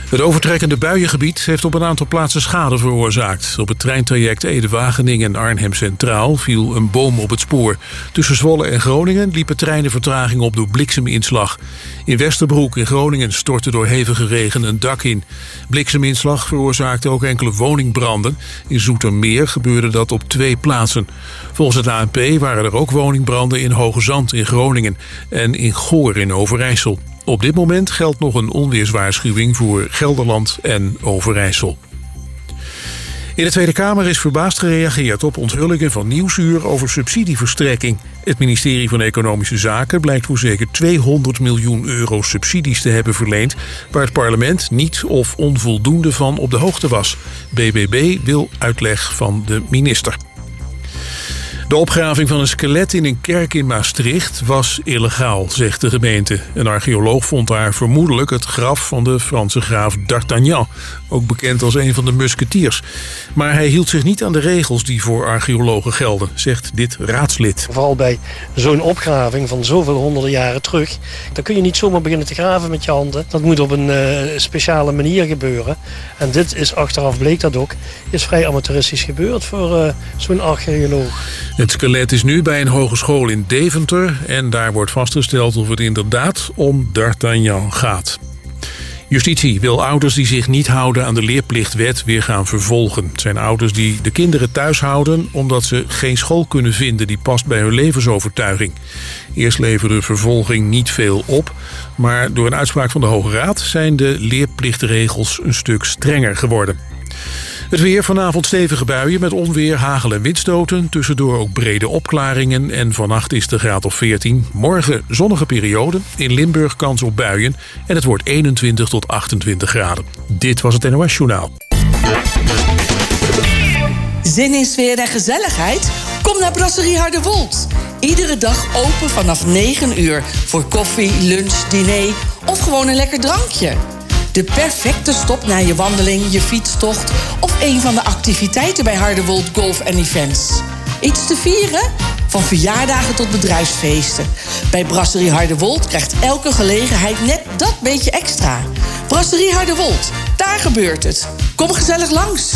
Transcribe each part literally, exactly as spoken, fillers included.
Het overtrekkende buiengebied heeft op een aantal plaatsen schade veroorzaakt. Op het treintraject Ede-Wageningen en Arnhem Centraal viel een boom op het spoor. Tussen Zwolle en Groningen liepen treinen vertraging op door blikseminslag. In Westerbroek in Groningen stortte door hevige regen een dak in. Blikseminslag veroorzaakte ook enkele woningbranden. In Zoetermeer gebeurde dat op twee plaatsen. Volgens het A N P waren er ook woningbranden in Hoogezand in Groningen en in Goor in Overijssel. Op dit moment geldt nog een onweerswaarschuwing voor Gelderland en Overijssel. In de Tweede Kamer is verbaasd gereageerd op onthullingen van Nieuwsuur over subsidieverstrekking. Het ministerie van Economische Zaken blijkt voor zeker tweehonderd miljoen euro subsidies te hebben verleend, waar het parlement niet of onvoldoende van op de hoogte was. B B B wil uitleg van de minister. De opgraving van een skelet in een kerk in Maastricht was illegaal, zegt de gemeente. Een archeoloog vond daar vermoedelijk het graf van de Franse graaf d'Artagnan, ook bekend als een van de musketiers. Maar hij hield zich niet aan de regels die voor archeologen gelden, zegt dit raadslid. Vooral bij zo'n opgraving van zoveel honderden jaren terug, dan kun je niet zomaar beginnen te graven met je handen. Dat moet op een uh, speciale manier gebeuren. En dit is, achteraf bleek dat ook, is vrij amateuristisch gebeurd voor uh, zo'n archeoloog. Het skelet is nu bij een hogeschool in Deventer en daar wordt vastgesteld of het inderdaad om d'Artagnan gaat. Justitie wil ouders die zich niet houden aan de leerplichtwet weer gaan vervolgen. Het zijn ouders die de kinderen thuis houden omdat ze geen school kunnen vinden die past bij hun levensovertuiging. Eerst leverde vervolging niet veel op, maar door een uitspraak van de Hoge Raad zijn de leerplichtregels een stuk strenger geworden. Het weer, vanavond stevige buien met onweer, hagel en windstoten. Tussendoor ook brede opklaringen en vannacht is de graad of veertien. Morgen zonnige periode, in Limburg kans op buien. En het wordt eenentwintig tot achtentwintig graden. Dit was het N O S Journaal. Zin in sfeer en gezelligheid? Kom naar Brasserie Harderwold. Iedere dag open vanaf negen uur. Voor koffie, lunch, diner of gewoon een lekker drankje. De perfecte stop na je wandeling, je fietstocht of een van de activiteiten bij Harderwold Golf en Events. Iets te vieren? Van verjaardagen tot bedrijfsfeesten. Bij Brasserie Harderwold krijgt elke gelegenheid net dat beetje extra. Brasserie Harderwold, daar gebeurt het. Kom gezellig langs.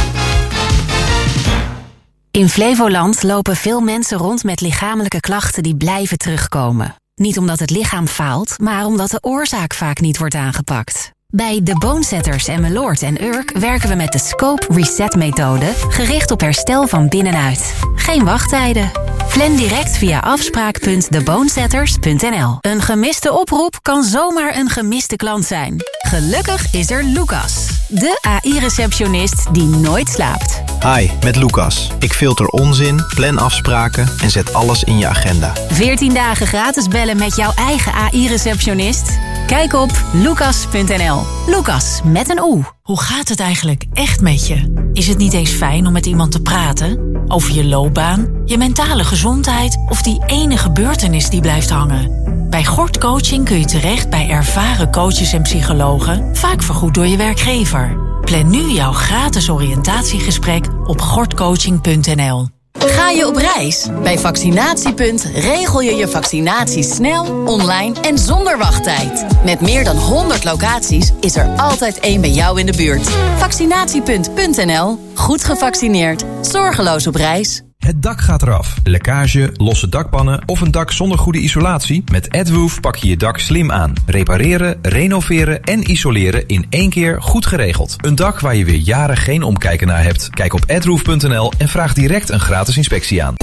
In Flevoland lopen veel mensen rond met lichamelijke klachten die blijven terugkomen. Niet omdat het lichaam faalt, maar omdat de oorzaak vaak niet wordt aangepakt. Bij de Bonesetters en Meloord en Urk werken we met de Scope Reset-methode, gericht op herstel van binnenuit. Geen wachttijden. Plan direct via afspraak punt de bonesetters punt n l. Een gemiste oproep kan zomaar een gemiste klant zijn. Gelukkig is er Lucas, de A I-receptionist die nooit slaapt. Hi, met Lucas. Ik filter onzin, plan afspraken en zet alles in je agenda. veertien dagen gratis bellen met jouw eigen A I-receptionist? Kijk op lucas punt n l. Lucas, met een O. Hoe gaat het eigenlijk echt met je? Is het niet eens fijn om met iemand te praten? Over je loopbaan, je mentale gezondheid of die ene gebeurtenis die blijft hangen? Bij Gort Coaching kun je terecht bij ervaren coaches en psychologen, vaak vergoed door je werkgever. Plan nu jouw gratis oriëntatiegesprek op gortcoaching punt n l. Ga je op reis? Bij Vaccinatiepunt regel je je vaccinatie snel, online en zonder wachttijd. Met meer dan honderd locaties is er altijd één bij jou in de buurt. Vaccinatiepunt punt n l. Goed gevaccineerd. Zorgeloos op reis. Het dak gaat eraf. Lekkage, losse dakpannen of een dak zonder goede isolatie? Met Adroof pak je je dak slim aan. Repareren, renoveren en isoleren in één keer goed geregeld. Een dak waar je weer jaren geen omkijken naar hebt? Kijk op adroof punt n l en vraag direct een gratis inspectie aan.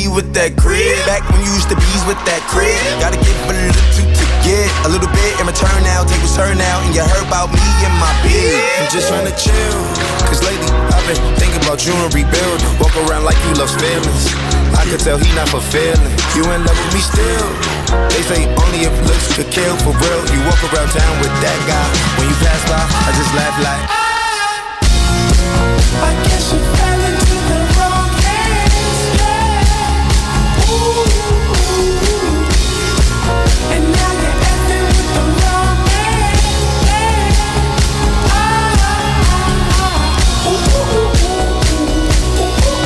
me with that crib. Back when you used to be with that crib. Gotta give a little to get a little bit in return now. Tables turn out and you heard about me and my bid. I'm just trying to chill, cause lately I've been thinking about you and rebuilding. Walk around like you love feelings. I could tell he not fulfilling. You in love with me still. They say only if looks could kill. For real, you walk around town with that guy. When you pass by, I just laugh like I guess you fell into the wrong hands, yeah. Ooh. And now you're effing with the wrong man, yeah. Ah, ah, ah. Ooh, ooh, ooh, ooh,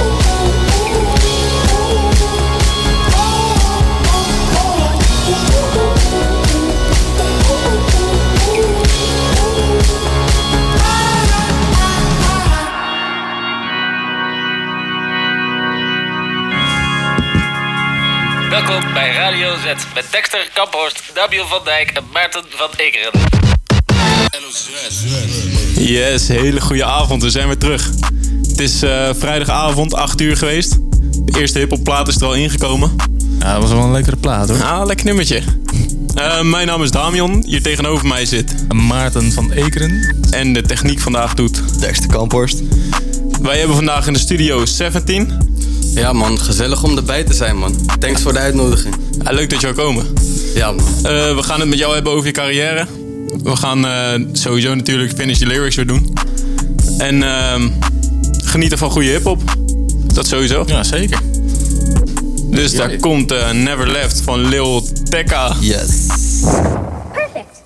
Welkom bij Radio Z met Dexter Kamphorst, Damian van Dijk en Maarten van Ekeren. Yes, hele goede avond. We zijn weer terug. Het is uh, vrijdagavond, acht uur geweest. De eerste hiphop plaat is er al ingekomen. Ja, dat was wel een lekkere plaat hoor. Ja, lekker nummertje. Uh, mijn naam is Damian. Hier tegenover mij zit Maarten van Ekeren. En de techniek vandaag doet Dexter Kamphorst. Wij hebben vandaag in de studio zeventien. Ja man, gezellig om erbij te zijn man. Thanks voor de uitnodiging. Ja, leuk dat je wil komen. Ja man. Uh, we gaan het met jou hebben over je carrière. We gaan uh, sowieso natuurlijk Finish the Lyrics weer doen. En uh, genieten van goede hiphop. Dat sowieso. Ja, zeker. Dus daar komt uh, Never Left van Lil Tecca. Yes. Perfect.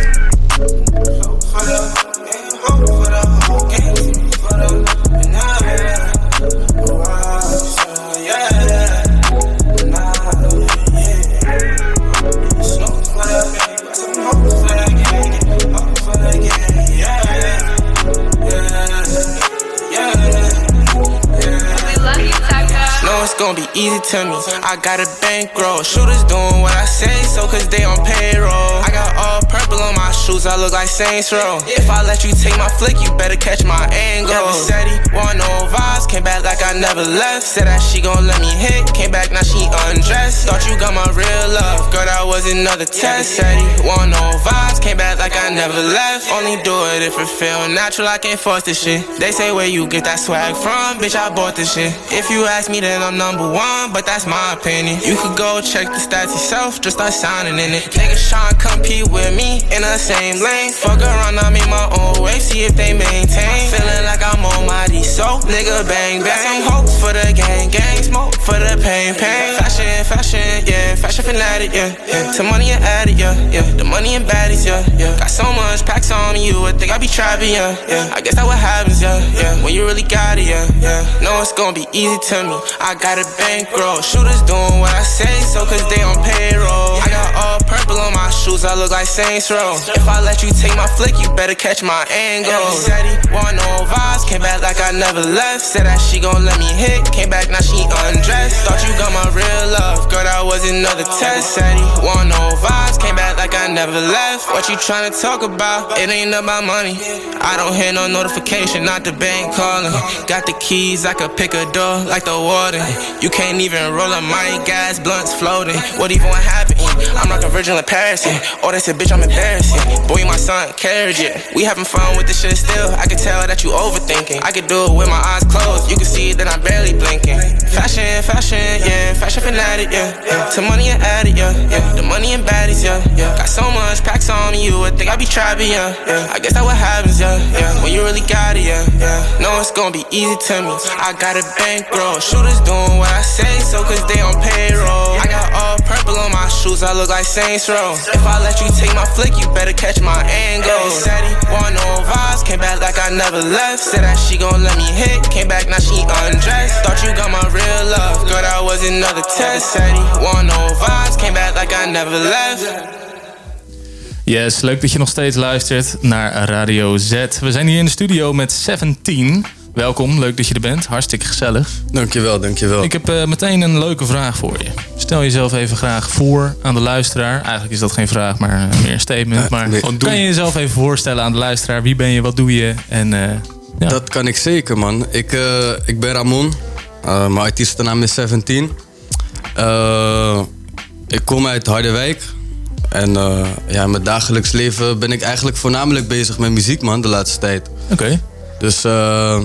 It's gonna be easy to me. I got a bankroll. Shooters doing what I say so cause they on payroll. I got all purple on my shoes, I look like Saints Row. If I let you take my flick, you better catch my angle. Never said he want no vibes, came back like I never left. Said that she gon' let me hit, came back now she undressed. Thought you got my real love, girl that was another test. Said he want no vibes, came back like I never left. Only do it if it feel natural, I can't force this shit. They say where you get that swag from, bitch I bought this shit. If you ask me then I'm number one, but that's my opinion. You could go check the stats yourself, just start signing in it. Niggas tryna compete with me in the same lane. Fuck around, I make my own way, see if they maintain. Feeling like I'm on my D, so nigga bang bang. Got some hopes for the gang, gang smoke for the pain, pain. Fashion, fashion, yeah, fashion fanatic, yeah, yeah. To money and addict, yeah, yeah. The money and baddies, yeah, yeah. Got so much packs on me, you would think I be trapping, yeah, yeah. I guess that's what happens, yeah, yeah. When you really got it, yeah, yeah. No, it's gonna be easy to me. I got a bankroll. Shooters doing what I say, so cause they on payroll. I got all purple on my shoes, I look like Saints Row. If I let you take my flick, you better catch my angle. Never said he want no vibes, came back like I never left. Said that she gon' let me hit, came back now she undressed. Thought you got my real love, girl that was another test. Said he want no vibes, came back like I never left. What you tryna talk about? It ain't about money. I don't hear no notification, not the bank calling. Got the keys, I could pick a door like the warden. You can't even roll up my gas, blunts floating. What even what happened? I'm like a virgin in Paris. Oh, they said, bitch, I'm embarrassed. Boy, my son, carriage it. We having fun with this shit still. I can tell that you overthinking. I could do it with my eyes closed. You can see that I'm barely blinking. Fashion, fashion, yeah. Fashion fanatic, yeah, yeah. To money and addict, yeah, yeah. The money and baddies, yeah, yeah. Got so much packs on me, you would think I be trapping, yeah, yeah. I guess that's what happens, yeah, yeah. When you really got it, yeah, yeah. No, it's gonna be easy to me. I got a bankroll. Shooters doing what I say, so cause they on payroll. I got all purple on my shoes, I look like Saints Row. If I let you take my flick, you better catch my angle. Said he want no vibes, came back like I never left. Said that she gon' let me hit, came back now she undressed. Thought you got my real love, girl that was another test. Said he want no vibes, came back like I never left. Yes, leuk dat je nog steeds luistert naar Radio Z. We zijn hier in de studio met zeventien. Welkom, leuk dat je er bent. Hartstikke gezellig. Dankjewel, dankjewel. Ik heb uh, meteen een leuke vraag voor je. Stel jezelf even graag voor aan de luisteraar. Eigenlijk is dat geen vraag, maar uh, meer een statement. Maar nee. Kan je jezelf even voorstellen aan de luisteraar? Wie ben je, wat doe je? En, uh, ja. Dat kan ik zeker, man. Ik, uh, ik ben Ramon. Uh, mijn artiestennaam is zeventien. Uh, ik kom uit Harderwijk. En uh, ja, in mijn dagelijks leven ben ik eigenlijk voornamelijk bezig met muziek, man, de laatste tijd. Oké. Okay. Dus uh,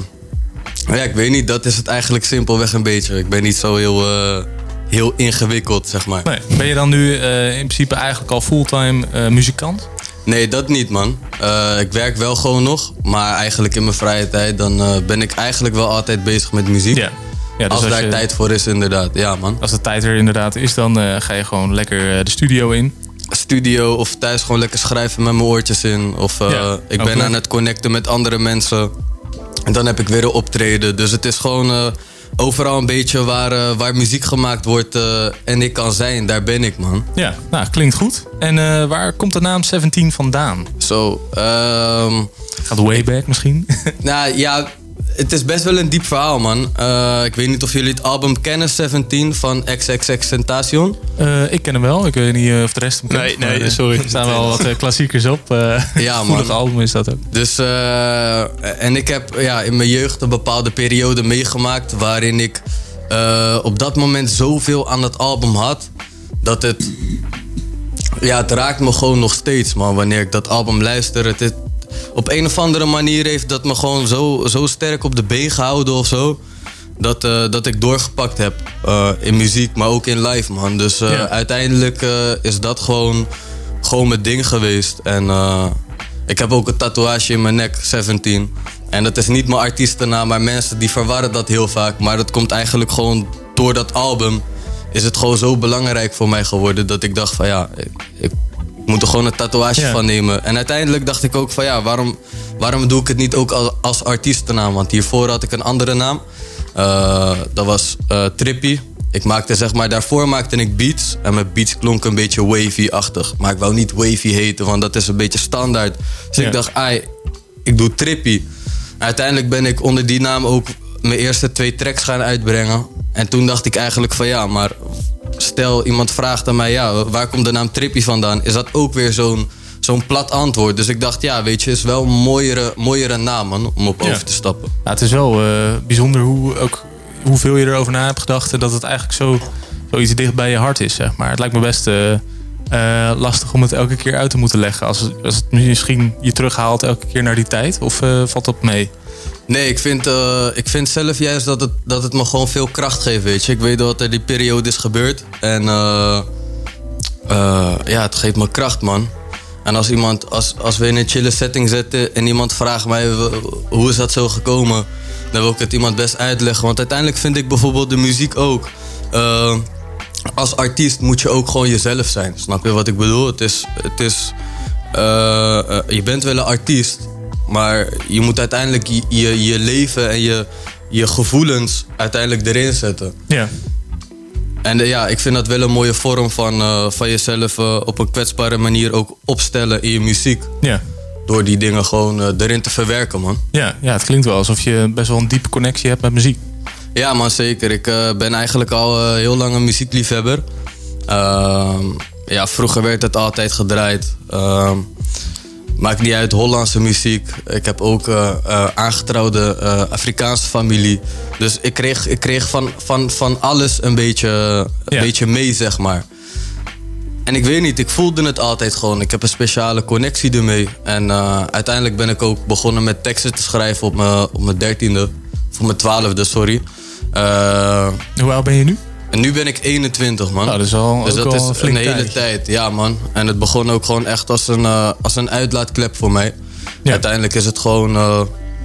ja, ik weet niet, dat is het eigenlijk simpelweg een beetje. Ik ben niet zo heel, uh, heel ingewikkeld, zeg maar. Nee. Ben je dan nu uh, in principe eigenlijk al fulltime uh, muzikant? Nee, dat niet, man. Uh, ik werk wel gewoon nog. Maar eigenlijk in mijn vrije tijd dan uh, ben ik eigenlijk wel altijd bezig met muziek. Ja. Ja, dus als, als daar je, tijd voor is, inderdaad. Ja, man. Als de tijd er inderdaad is, dan uh, ga je gewoon lekker uh, de studio in. Studio of thuis gewoon lekker schrijven met mijn oortjes in. Of uh, ja, ik ben aan het connecten met andere mensen. En dan heb ik weer een optreden. Dus het is gewoon uh, overal een beetje waar, uh, waar muziek gemaakt wordt uh, en ik kan zijn. Daar ben ik, man. Ja, nou, klinkt goed. En uh, waar komt de naam zeventien vandaan? Zo, um, Gaat way back misschien? Nou ja, het is best wel een diep verhaal, man. Uh, ik weet niet of jullie het album kennen, zeventien van XXXTentacion. Uh, ik ken hem wel. Ik weet niet uh, of de rest hem kent. Nee, nee, maar, sorry. Er staan wel wat uh, klassiekers op. Uh, ja, man. Voelig album is dat ook. Dus, uh, en ik heb ja, in mijn jeugd een bepaalde periode meegemaakt waarin ik uh, op dat moment zoveel aan het album had, dat het, ja, het raakt me gewoon nog steeds, man. Wanneer ik dat album luister, het, het op een of andere manier heeft dat me gewoon zo, zo sterk op de been gehouden of zo. Dat, uh, dat ik doorgepakt heb uh, in muziek, maar ook in live, man. Dus uh, ja. uiteindelijk uh, is dat gewoon, gewoon mijn ding geweest. En uh, ik heb ook een tatoeage in mijn nek, zeventien. En dat is niet mijn artiestennaam, maar mensen die verwarren dat heel vaak. Maar dat komt eigenlijk gewoon door dat album. Is het gewoon zo belangrijk voor mij geworden dat ik dacht van ja, ik, ik moet er gewoon een tatoeage ja. van nemen. En uiteindelijk dacht ik ook van ja, waarom, waarom doe ik het niet ook als, als artiestennaam? Want hiervoor had ik een andere naam. Uh, dat was uh, Trippy. Ik maakte zeg maar, daarvoor maakte ik beats. En mijn beats klonken een beetje wavy-achtig. Maar ik wou niet wavy heten, want dat is een beetje standaard. Dus ja. ik dacht, ai, ik doe Trippy. Uiteindelijk ben ik onder die naam ook mijn eerste twee tracks gaan uitbrengen. En toen dacht ik eigenlijk van ja, maar stel iemand vraagt aan mij, ja, waar komt de naam Trippy vandaan? Is dat ook weer zo'n, zo'n plat antwoord? Dus ik dacht, ja, weet je, is wel een mooiere, mooiere naam, man, om op ja. over te stappen. Ja, het is wel uh, bijzonder hoe, ook, hoeveel je erover na hebt gedacht dat het eigenlijk zo, zoiets dicht bij je hart is, zeg maar. Het lijkt me best uh, uh, lastig om het elke keer uit te moeten leggen. Als het, als het misschien je terughaalt elke keer naar die tijd, of uh, valt dat mee? Nee, ik vind, uh, ik vind zelf juist dat het, dat het me gewoon veel kracht geeft, weet je. Ik weet wat er die periode is gebeurd. En uh, uh, ja, het geeft me kracht, man. En als, iemand, als, als we in een chille setting zitten en iemand vraagt mij hoe is dat zo gekomen, dan wil ik het iemand best uitleggen. Want uiteindelijk vind ik bijvoorbeeld de muziek ook. Uh, als artiest moet je ook gewoon jezelf zijn. Snap je wat ik bedoel? Het is, het is, uh, uh, je bent wel een artiest, maar je moet uiteindelijk je, je, je leven en je, je gevoelens uiteindelijk erin zetten. Ja. En uh, ja, ik vind dat wel een mooie vorm van, uh, van jezelf uh, op een kwetsbare manier ook opstellen in je muziek. Ja. Door die dingen gewoon uh, erin te verwerken, man. Ja, ja, het klinkt wel alsof je best wel een diepe connectie hebt met muziek. Ja, man, zeker. Ik uh, ben eigenlijk al uh, heel lang een muziekliefhebber. Uh, ja, vroeger werd het altijd gedraaid. Uh, Maakt niet uit, Hollandse muziek. Ik heb ook uh, uh, aangetrouwde uh, Afrikaanse familie. Dus ik kreeg, ik kreeg van, van, van alles een beetje, een ja. beetje mee, zeg maar. En ik weet niet, ik voelde het altijd gewoon. Ik heb een speciale connectie ermee. En uh, uiteindelijk ben ik ook begonnen met teksten te schrijven op mijn, op mijn dertiende. Of mijn twaalfde, sorry. Uh, Hoe oud ben je nu? En nu ben ik eenentwintig, man. Nou, dat is al, dus dat al is een, een hele tijd. tijd, ja, man. En het begon ook gewoon echt als een, uh, als een uitlaatklep voor mij. Ja. Uiteindelijk is het gewoon... Uh,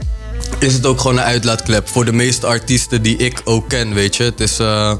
is het ook gewoon een uitlaatklep voor de meeste artiesten die ik ook ken, weet je. Het is... Uh,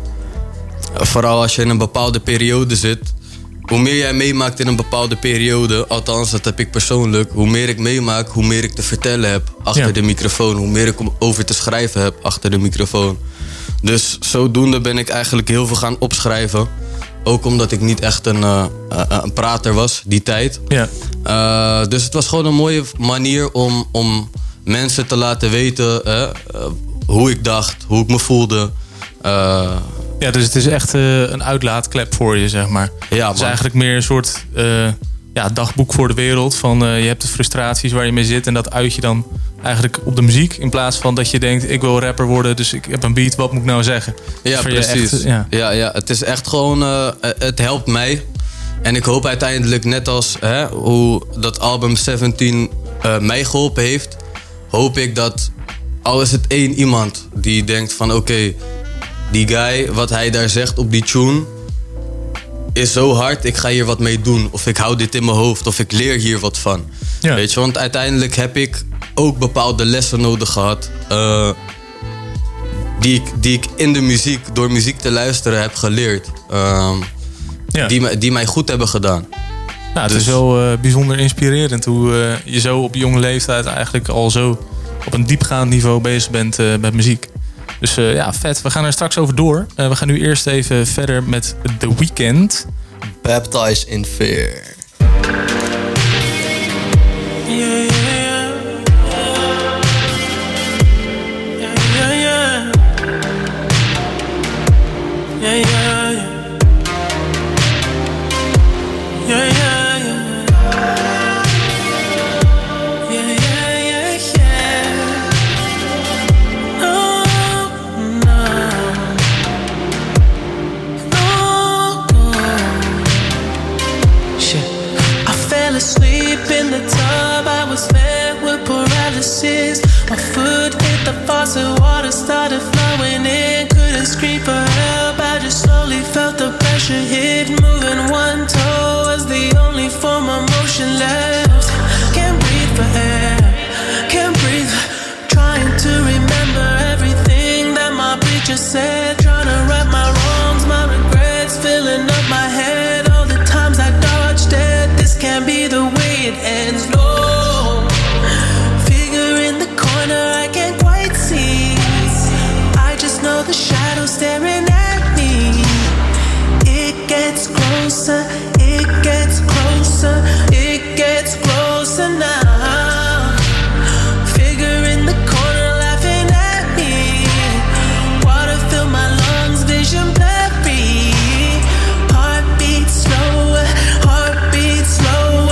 vooral als je in een bepaalde periode zit. Hoe meer jij meemaakt in een bepaalde periode, althans dat heb ik persoonlijk, hoe meer ik meemaak, hoe meer ik te vertellen heb achter ja. de microfoon. Hoe meer ik over te schrijven heb achter de microfoon. Dus zodoende ben ik eigenlijk heel veel gaan opschrijven. Ook omdat ik niet echt een, uh, een prater was, die tijd. Ja. Uh, dus het was gewoon een mooie manier om, om mensen te laten weten uh, uh, hoe ik dacht, hoe ik me voelde. Uh, ja, dus het is echt uh, een uitlaatklep voor je, zeg maar. Ja, het is eigenlijk meer een soort uh, ja, dagboek voor de wereld. Van uh, je hebt de frustraties waar je mee zit en dat uit je dan eigenlijk op de muziek. In plaats van dat je denkt, ik wil rapper worden, dus ik heb een beat, wat moet ik nou zeggen? Ja, Dus precies. echt, ja. Ja, ja, het is echt gewoon, uh, het helpt mij. En ik hoop uiteindelijk, net als hè, hoe dat album zeventien uh, mij geholpen heeft, hoop ik dat, al is het één iemand die denkt van oké, okay, die guy, wat hij daar zegt op die tune, is zo hard, ik ga hier wat mee doen. Of ik hou dit in mijn hoofd, of ik leer hier wat van. Ja. Weet je, want uiteindelijk heb ik ook bepaalde lessen nodig gehad. Uh, die, ik, die ik in de muziek, door muziek te luisteren, heb geleerd. Uh, ja. die, die mij goed hebben gedaan. Nou, het dus, is wel uh, bijzonder inspirerend hoe uh, je zo op jonge leeftijd eigenlijk al zo op een diepgaand niveau bezig bent uh, met muziek. Dus uh, ja, vet. We gaan er straks over door. Uh, we gaan nu eerst even verder met The Weeknd. Baptized in Fear. Yeah, yeah. Yeah, yeah. Yeah, yeah. Yeah, yeah. In the tub, I was fed with paralysis. My foot hit the faucet, water started flowing in. Couldn't scream for help, I just slowly felt the pressure hit. Moving one toe was the only form of motion left. Can't breathe for air, can't breathe. Trying to remember everything that my preacher said. Trying to right my wrongs, my regrets filling up my head. All the times I dodged it, this can't be the way it ends, no. Figure in the corner I can't quite see. I just know the shadow staring at me. It gets closer, it gets closer, it gets closer now. Figure in the corner laughing at me. Water fill my lungs, vision blurry. Heartbeat slower, heartbeat slower.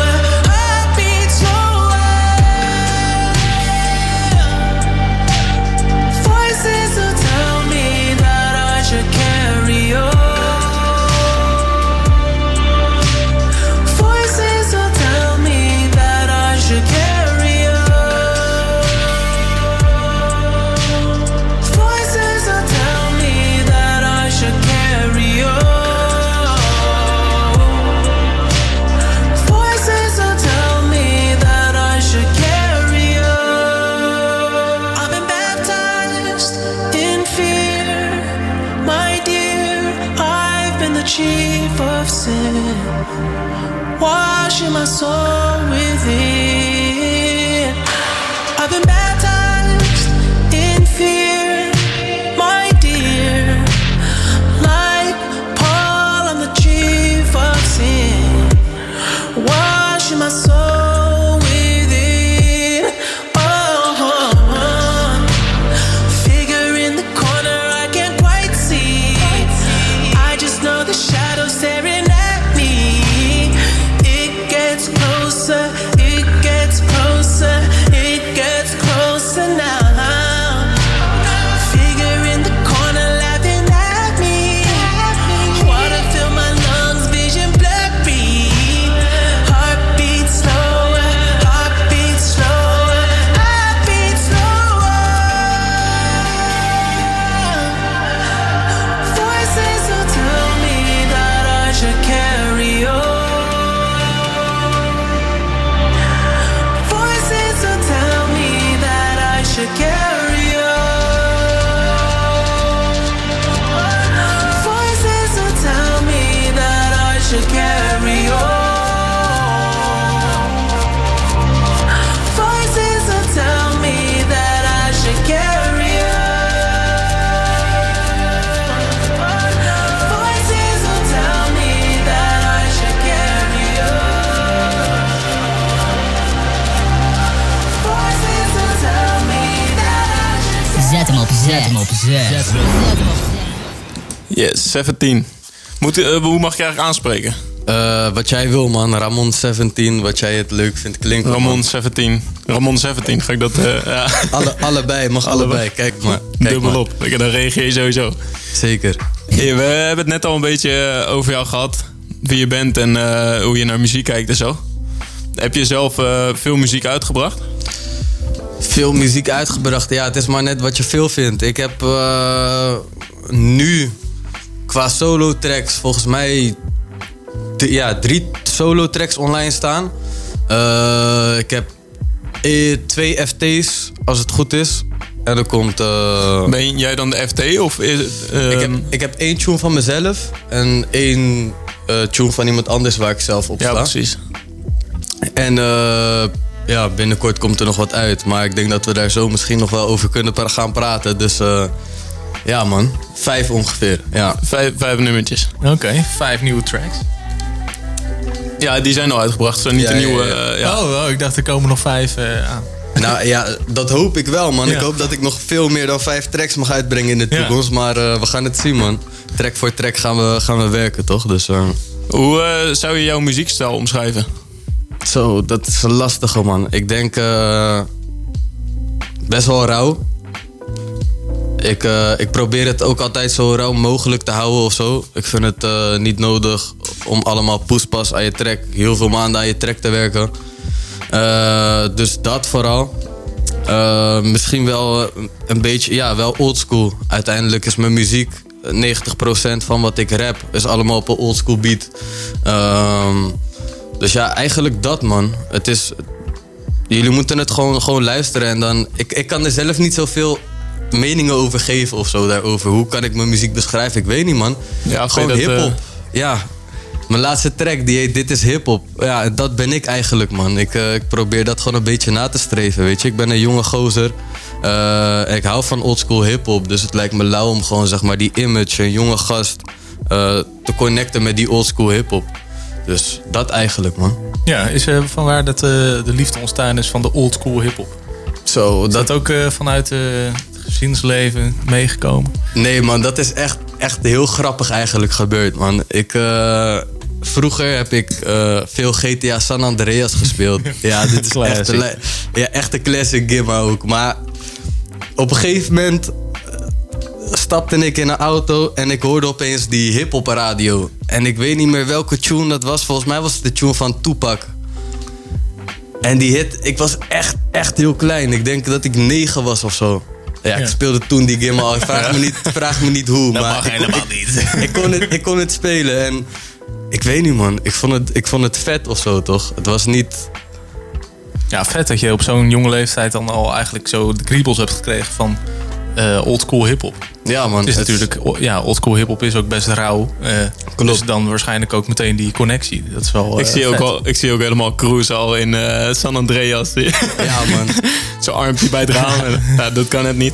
Chief of sin, washing my soul within. I've been baptized in fear, my dear. Like Paul, I'm the chief of sin, washing my soul within. Oh, oh, oh. Figure in the corner I can't quite see. I just know the shadow staring at me. It gets closer, it gets closer, it gets closer now. Figure in the corner laughing at me. Water fill my lungs, vision blurry. Heartbeat slower, heartbeat slower, heartbeat slower. Voices will tell me that I should carry on. Voices will tell me that I should carry on. Voices will tell me that I should carry on. Voices will tell me that I should carry on. Voices will tell me that I should carry on. Voices will tell me that I should. Zet hem op, zet hem op, zet hem op. Yes, zeventien. Moet, uh, hoe mag je eigenlijk aanspreken? Uh, wat jij wil, man. Ramon zeventien, wat jij het leuk vindt klinken. Ramon zeventien. Ramon zeventien, ga ik dat... Uh, ja. Alle, allebei, mag allebei. allebei. Kijk maar. Kijk Dubbel maar. op. Dan reageer je sowieso. Zeker. Hey, we hebben het net al een beetje over jou gehad. Wie je bent en uh, hoe je naar muziek kijkt en zo. Heb je zelf uh, veel muziek uitgebracht? Veel muziek uitgebracht? Ja, het is maar net wat je veel vindt. Ik heb uh, nu qua solo tracks volgens mij... D- ja, drie solo tracks online staan. Uh, ik heb e- twee F T's, als het goed is. En er komt... Uh... Ben jij dan de F T? Of is het, uh... ik, heb, ik heb één tune van mezelf. En één uh, tune van iemand anders waar ik zelf op sta. Ja, precies. En uh, ja, binnenkort komt er nog wat uit. Maar ik denk dat we daar zo misschien nog wel over kunnen pra- gaan praten. Dus uh, ja man, vijf ongeveer. Ja. Vijf, vijf nummertjes. Oké, okay, vijf nieuwe tracks. Ja, die zijn al uitgebracht. Zo niet ja, een nieuwe... Ja, ja. Uh, ja. Oh, oh, ik dacht er komen nog vijf uh, aan. Nou ja, dat hoop ik wel, man. Ja. Ik hoop dat ik nog veel meer dan vijf tracks mag uitbrengen in de toekomst. Ja. Maar uh, we gaan het zien, man. Track voor track gaan we, gaan we werken, toch? Dus, uh... Hoe uh, zou je jouw muziekstijl omschrijven? Zo, dat is een lastige, man. Ik denk uh, best wel rauw. Ik, uh, ik probeer het ook altijd zo rauw mogelijk te houden of zo. Ik vind het uh, niet nodig om allemaal poespas aan je track, heel veel maanden aan je track te werken. Uh, dus dat vooral. Uh, misschien wel een beetje, ja, wel oldschool. Uiteindelijk is mijn muziek negentig procent van wat ik rap is allemaal op een oldschool beat. Uh, dus ja, eigenlijk dat, man. Het is, jullie moeten het gewoon, gewoon luisteren en dan... Ik, ik kan er zelf niet zoveel meningen over geven of zo daarover. Hoe kan ik mijn muziek beschrijven? Ik weet niet, man. Ja, gewoon hip-hop. Uh... Ja. Mijn laatste track, die heet Dit is hip-hop. Ja, dat ben ik eigenlijk, man. Ik, uh, ik probeer dat gewoon een beetje na te streven, weet je. Ik ben een jonge gozer. Uh, ik hou van oldschool hip-hop. Dus het lijkt me lauw om gewoon, zeg maar, die image, een jonge gast, uh, te connecten met die oldschool hip-hop. Dus dat eigenlijk, man. Ja, is er vanwaar dat uh, de liefde ontstaan is van de oldschool hip-hop? Zo, is dat... dat ook uh, vanuit uh, het gezinsleven meegekomen? Nee, man, dat is echt, echt heel grappig eigenlijk gebeurd, man. Ik... Uh... Vroeger heb ik uh, veel G T A San Andreas gespeeld. Ja, dit is echt een, ja, echt een classic game ook. Maar op een gegeven moment stapte ik in een auto en ik hoorde opeens die hip-hop radio. En ik weet niet meer welke tune dat was. Volgens mij was het de tune van Tupac. En die hit, ik was echt, echt heel klein. Ik denk dat ik negen was of zo. Ja, ik speelde toen die game al. Vraag, ja. me, niet, vraag me niet hoe. Dat maar mag ik, helemaal ik, niet. Ik kon, het, ik kon het spelen en... Ik weet niet, man. Ik vond het, ik vond het vet of zo, toch? Het was niet... Ja, vet dat je op zo'n jonge leeftijd dan al eigenlijk zo de kriebels hebt gekregen van uh, oldschool hiphop. Ja, man. Het is het natuurlijk... Ja, oldschool hiphop is ook best rauw. Uh, dus dan waarschijnlijk ook meteen die connectie. Dat is wel uh, ik, zie ook al, ik zie ook helemaal Cruz al in uh, San Andreas. Ja, man. Zo'n armpje bij het raam. Ja, dat kan het niet.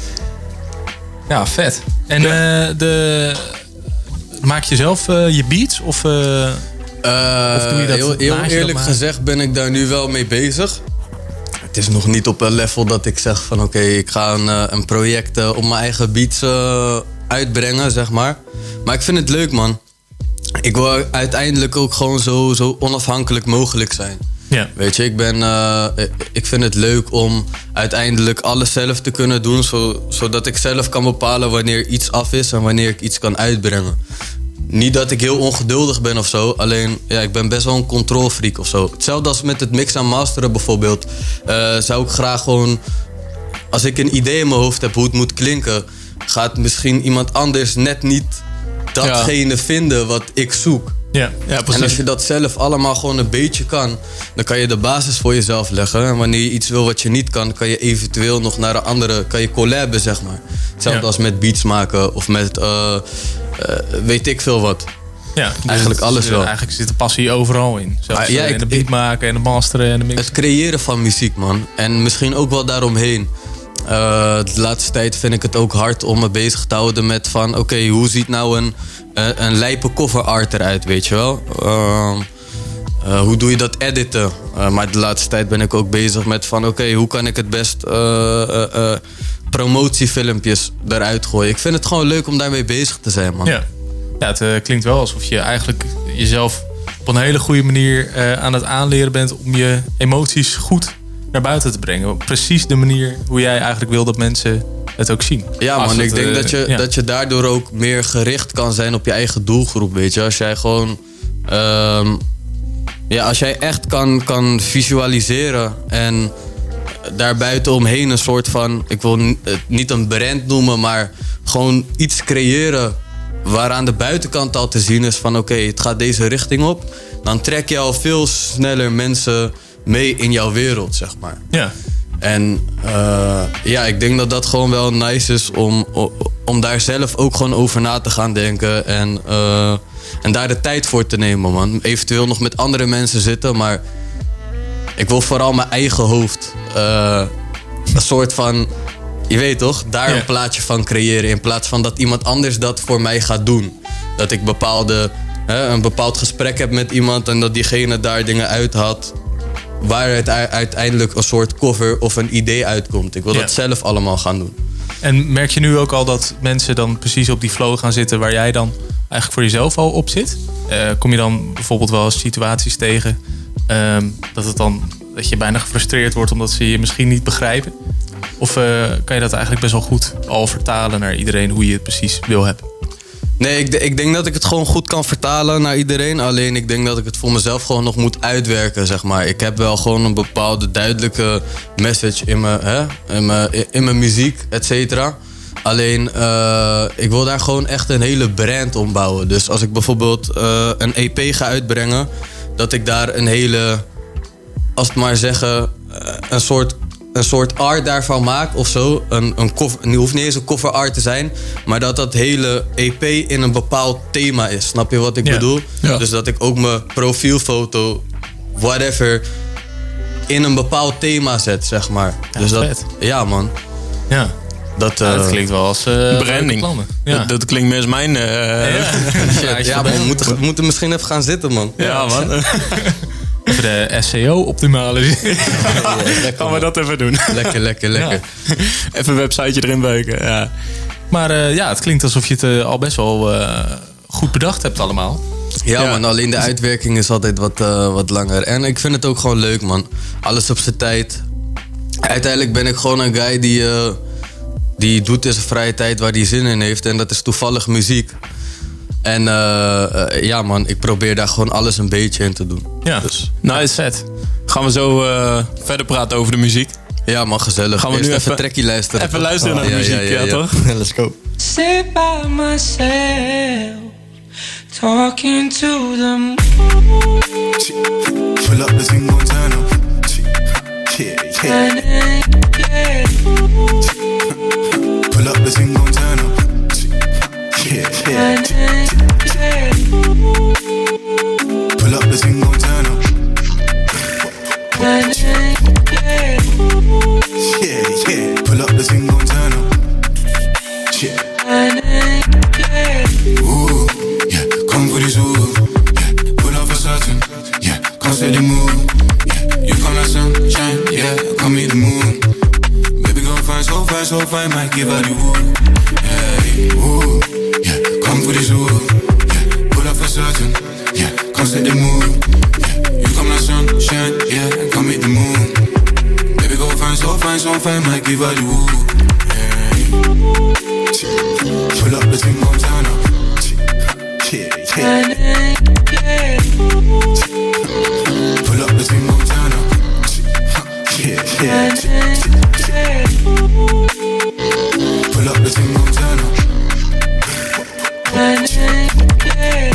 Ja, vet. En ja. Uh, de... Maak je zelf uh, je beats? Of, uh, uh, of doe je dat? Heel, heel eerlijk gezegd ben ik daar nu wel mee bezig. Het is nog niet op een level dat ik zeg van... oké, okay, ik ga een, uh, een project uh, op mijn eigen beats uh, uitbrengen, zeg maar. Maar ik vind het leuk, man. Ik wil uiteindelijk ook gewoon zo, zo onafhankelijk mogelijk zijn. Ja. Weet je, ik, ben, uh, ik vind het leuk om uiteindelijk alles zelf te kunnen doen... Zo, zodat ik zelf kan bepalen wanneer iets af is en wanneer ik iets kan uitbrengen. Niet dat ik heel ongeduldig ben of zo, alleen ja, ik ben best wel een controlfreak of zo. Hetzelfde als met het mixen en masteren bijvoorbeeld. Uh, zou ik graag gewoon, als ik een idee in mijn hoofd heb hoe het moet klinken... gaat misschien iemand anders net niet datgene ja. vinden wat ik zoek. Ja, ja, precies. En als je dat zelf allemaal gewoon een beetje kan... dan kan je de basis voor jezelf leggen. En wanneer je iets wil wat je niet kan... kan je eventueel nog naar een andere... kan je collaben, zeg maar. Hetzelfde ja. als met beats maken of met... Uh, uh, weet ik veel wat. Ja, dus eigenlijk het, alles wel. Eigenlijk zit de passie overal in. Zelfs ah, ja, in de beat ik, maken en de masteren en de mix. Het creëren van muziek, man. En misschien ook wel daaromheen. Uh, de laatste tijd vind ik het ook hard om me bezig te houden met van... oké, okay, hoe ziet nou een, uh, een lijpe cover art eruit, weet je wel? Uh, uh, hoe doe je dat editen? Uh, maar de laatste tijd ben ik ook bezig met van... oké, okay, hoe kan ik het best uh, uh, uh, promotiefilmpjes eruit gooien? Ik vind het gewoon leuk om daarmee bezig te zijn, man. Ja, ja het uh, klinkt wel alsof je eigenlijk jezelf op een hele goede manier uh, aan het aanleren bent om je emoties goed naar buiten te brengen. Precies de manier hoe jij eigenlijk wil dat mensen het ook zien. Ja man, het, ik denk uh, dat, je, ja. dat je daardoor ook meer gericht kan zijn op je eigen doelgroep, weet je. Als jij gewoon... Um, ja, als jij echt kan, kan visualiseren en daarbuiten omheen een soort van... Ik wil het niet een brand noemen, maar gewoon iets creëren waaraan de buitenkant al te zien is van oké, okay, het gaat deze richting op. Dan trek je al veel sneller mensen mee in jouw wereld, zeg maar. Ja. En uh, ja, ik denk dat dat gewoon wel nice is om, om daar zelf ook gewoon over na te gaan denken. En, uh, en daar de tijd voor te nemen, man. Eventueel nog met andere mensen zitten, maar ik wil vooral mijn eigen hoofd uh, een soort van, je weet toch, daar een plaatje van creëren. In plaats van dat iemand anders dat voor mij gaat doen. Dat ik bepaalde, hè, een bepaald gesprek heb met iemand en dat diegene daar dingen uit had waar het uiteindelijk een soort cover of een idee uitkomt. Ik wil ja. dat zelf allemaal gaan doen. En merk je nu ook al dat mensen dan precies op die flow gaan zitten waar jij dan eigenlijk voor jezelf al op zit? Uh, kom je dan bijvoorbeeld wel eens situaties tegen um, dat het dan dat je bijna gefrustreerd wordt omdat ze je misschien niet begrijpen? Of uh, kan je dat eigenlijk best wel goed al vertalen naar iedereen hoe je het precies wil hebben? Nee, ik, ik denk dat ik het gewoon goed kan vertalen naar iedereen. Alleen ik denk dat ik het voor mezelf gewoon nog moet uitwerken, zeg maar. Ik heb wel gewoon een bepaalde duidelijke message in mijn, hè, in mijn, in mijn muziek, et cetera. Alleen, uh, ik wil daar gewoon echt een hele brand om bouwen. Dus als ik bijvoorbeeld uh, een E P ga uitbrengen, dat ik daar een hele, als het maar zeggen, uh, een soort... een soort art daarvan maak of zo. Een, een cover, het hoeft niet eens een cover art te zijn, maar dat dat hele E P in een bepaald thema is. Snap je wat ik ja. bedoel? Ja. Dus dat ik ook mijn profielfoto, whatever, in een bepaald thema zet, zeg maar. Ja, dus dat, vet. Ja, man. Ja. Dat, ja, uh, dat klinkt wel als uh, branding. Ja. Dat, dat klinkt meer als mijn... Uh, ja, ja, ja man, we moeten, we moeten misschien even gaan zitten, man. Ja, ja man. Even de S E O optimaliseren. Ja, lekker, gaan we dat even doen. Lekker, lekker, lekker. Ja. Even een websiteje erin beuken. Ja. Maar uh, ja, het klinkt alsof je het uh, al best wel uh, goed bedacht hebt allemaal. Ja, ja, man, alleen de uitwerking is altijd wat, uh, wat langer. En ik vind het ook gewoon leuk, man. Alles op zijn tijd. Uiteindelijk ben ik gewoon een guy die, uh, die doet in zijn vrije tijd waar hij zin in heeft. En dat is toevallig muziek. En uh, uh, ja man, ik probeer daar gewoon alles een beetje in te doen. Ja, dus, nice set. Gaan we zo uh, verder praten over de muziek? Ja man, gezellig. Gaan we Eerst nu even, even trekkie luisteren. Even luisteren oh, naar de ja, muziek, ja, ja, ja, ja toch? Let's go. Sit by myself, talking to the moon. Pull up the single turn up. Yeah, yeah. Pull up the single turn up. Yeah, yeah. Pull up the single turn up. Yeah, yeah. Pull up the single turn up. Yeah. Ooh, yeah. Come for this ooh. Yeah. Pull up for certain. Yeah. Come say the move. Yeah. You come like sunshine. Yeah. Come meet the moon. Baby go fine, so fine, so fine. Might give her the woo. Yeah. Ooh. Yeah, come for this ooh. Yeah, pull up for certain. Yeah, come set the mood. Yeah, you come like sunshine. Yeah, come meet the moon. Baby go fine, so fine, so fine. Might give her the woo. Yeah, pull up the thing on turn up. Yeah, yeah. Pull up the thing on turn up. Yeah, yeah. Pull up the thing on turn up. Yeah, yeah.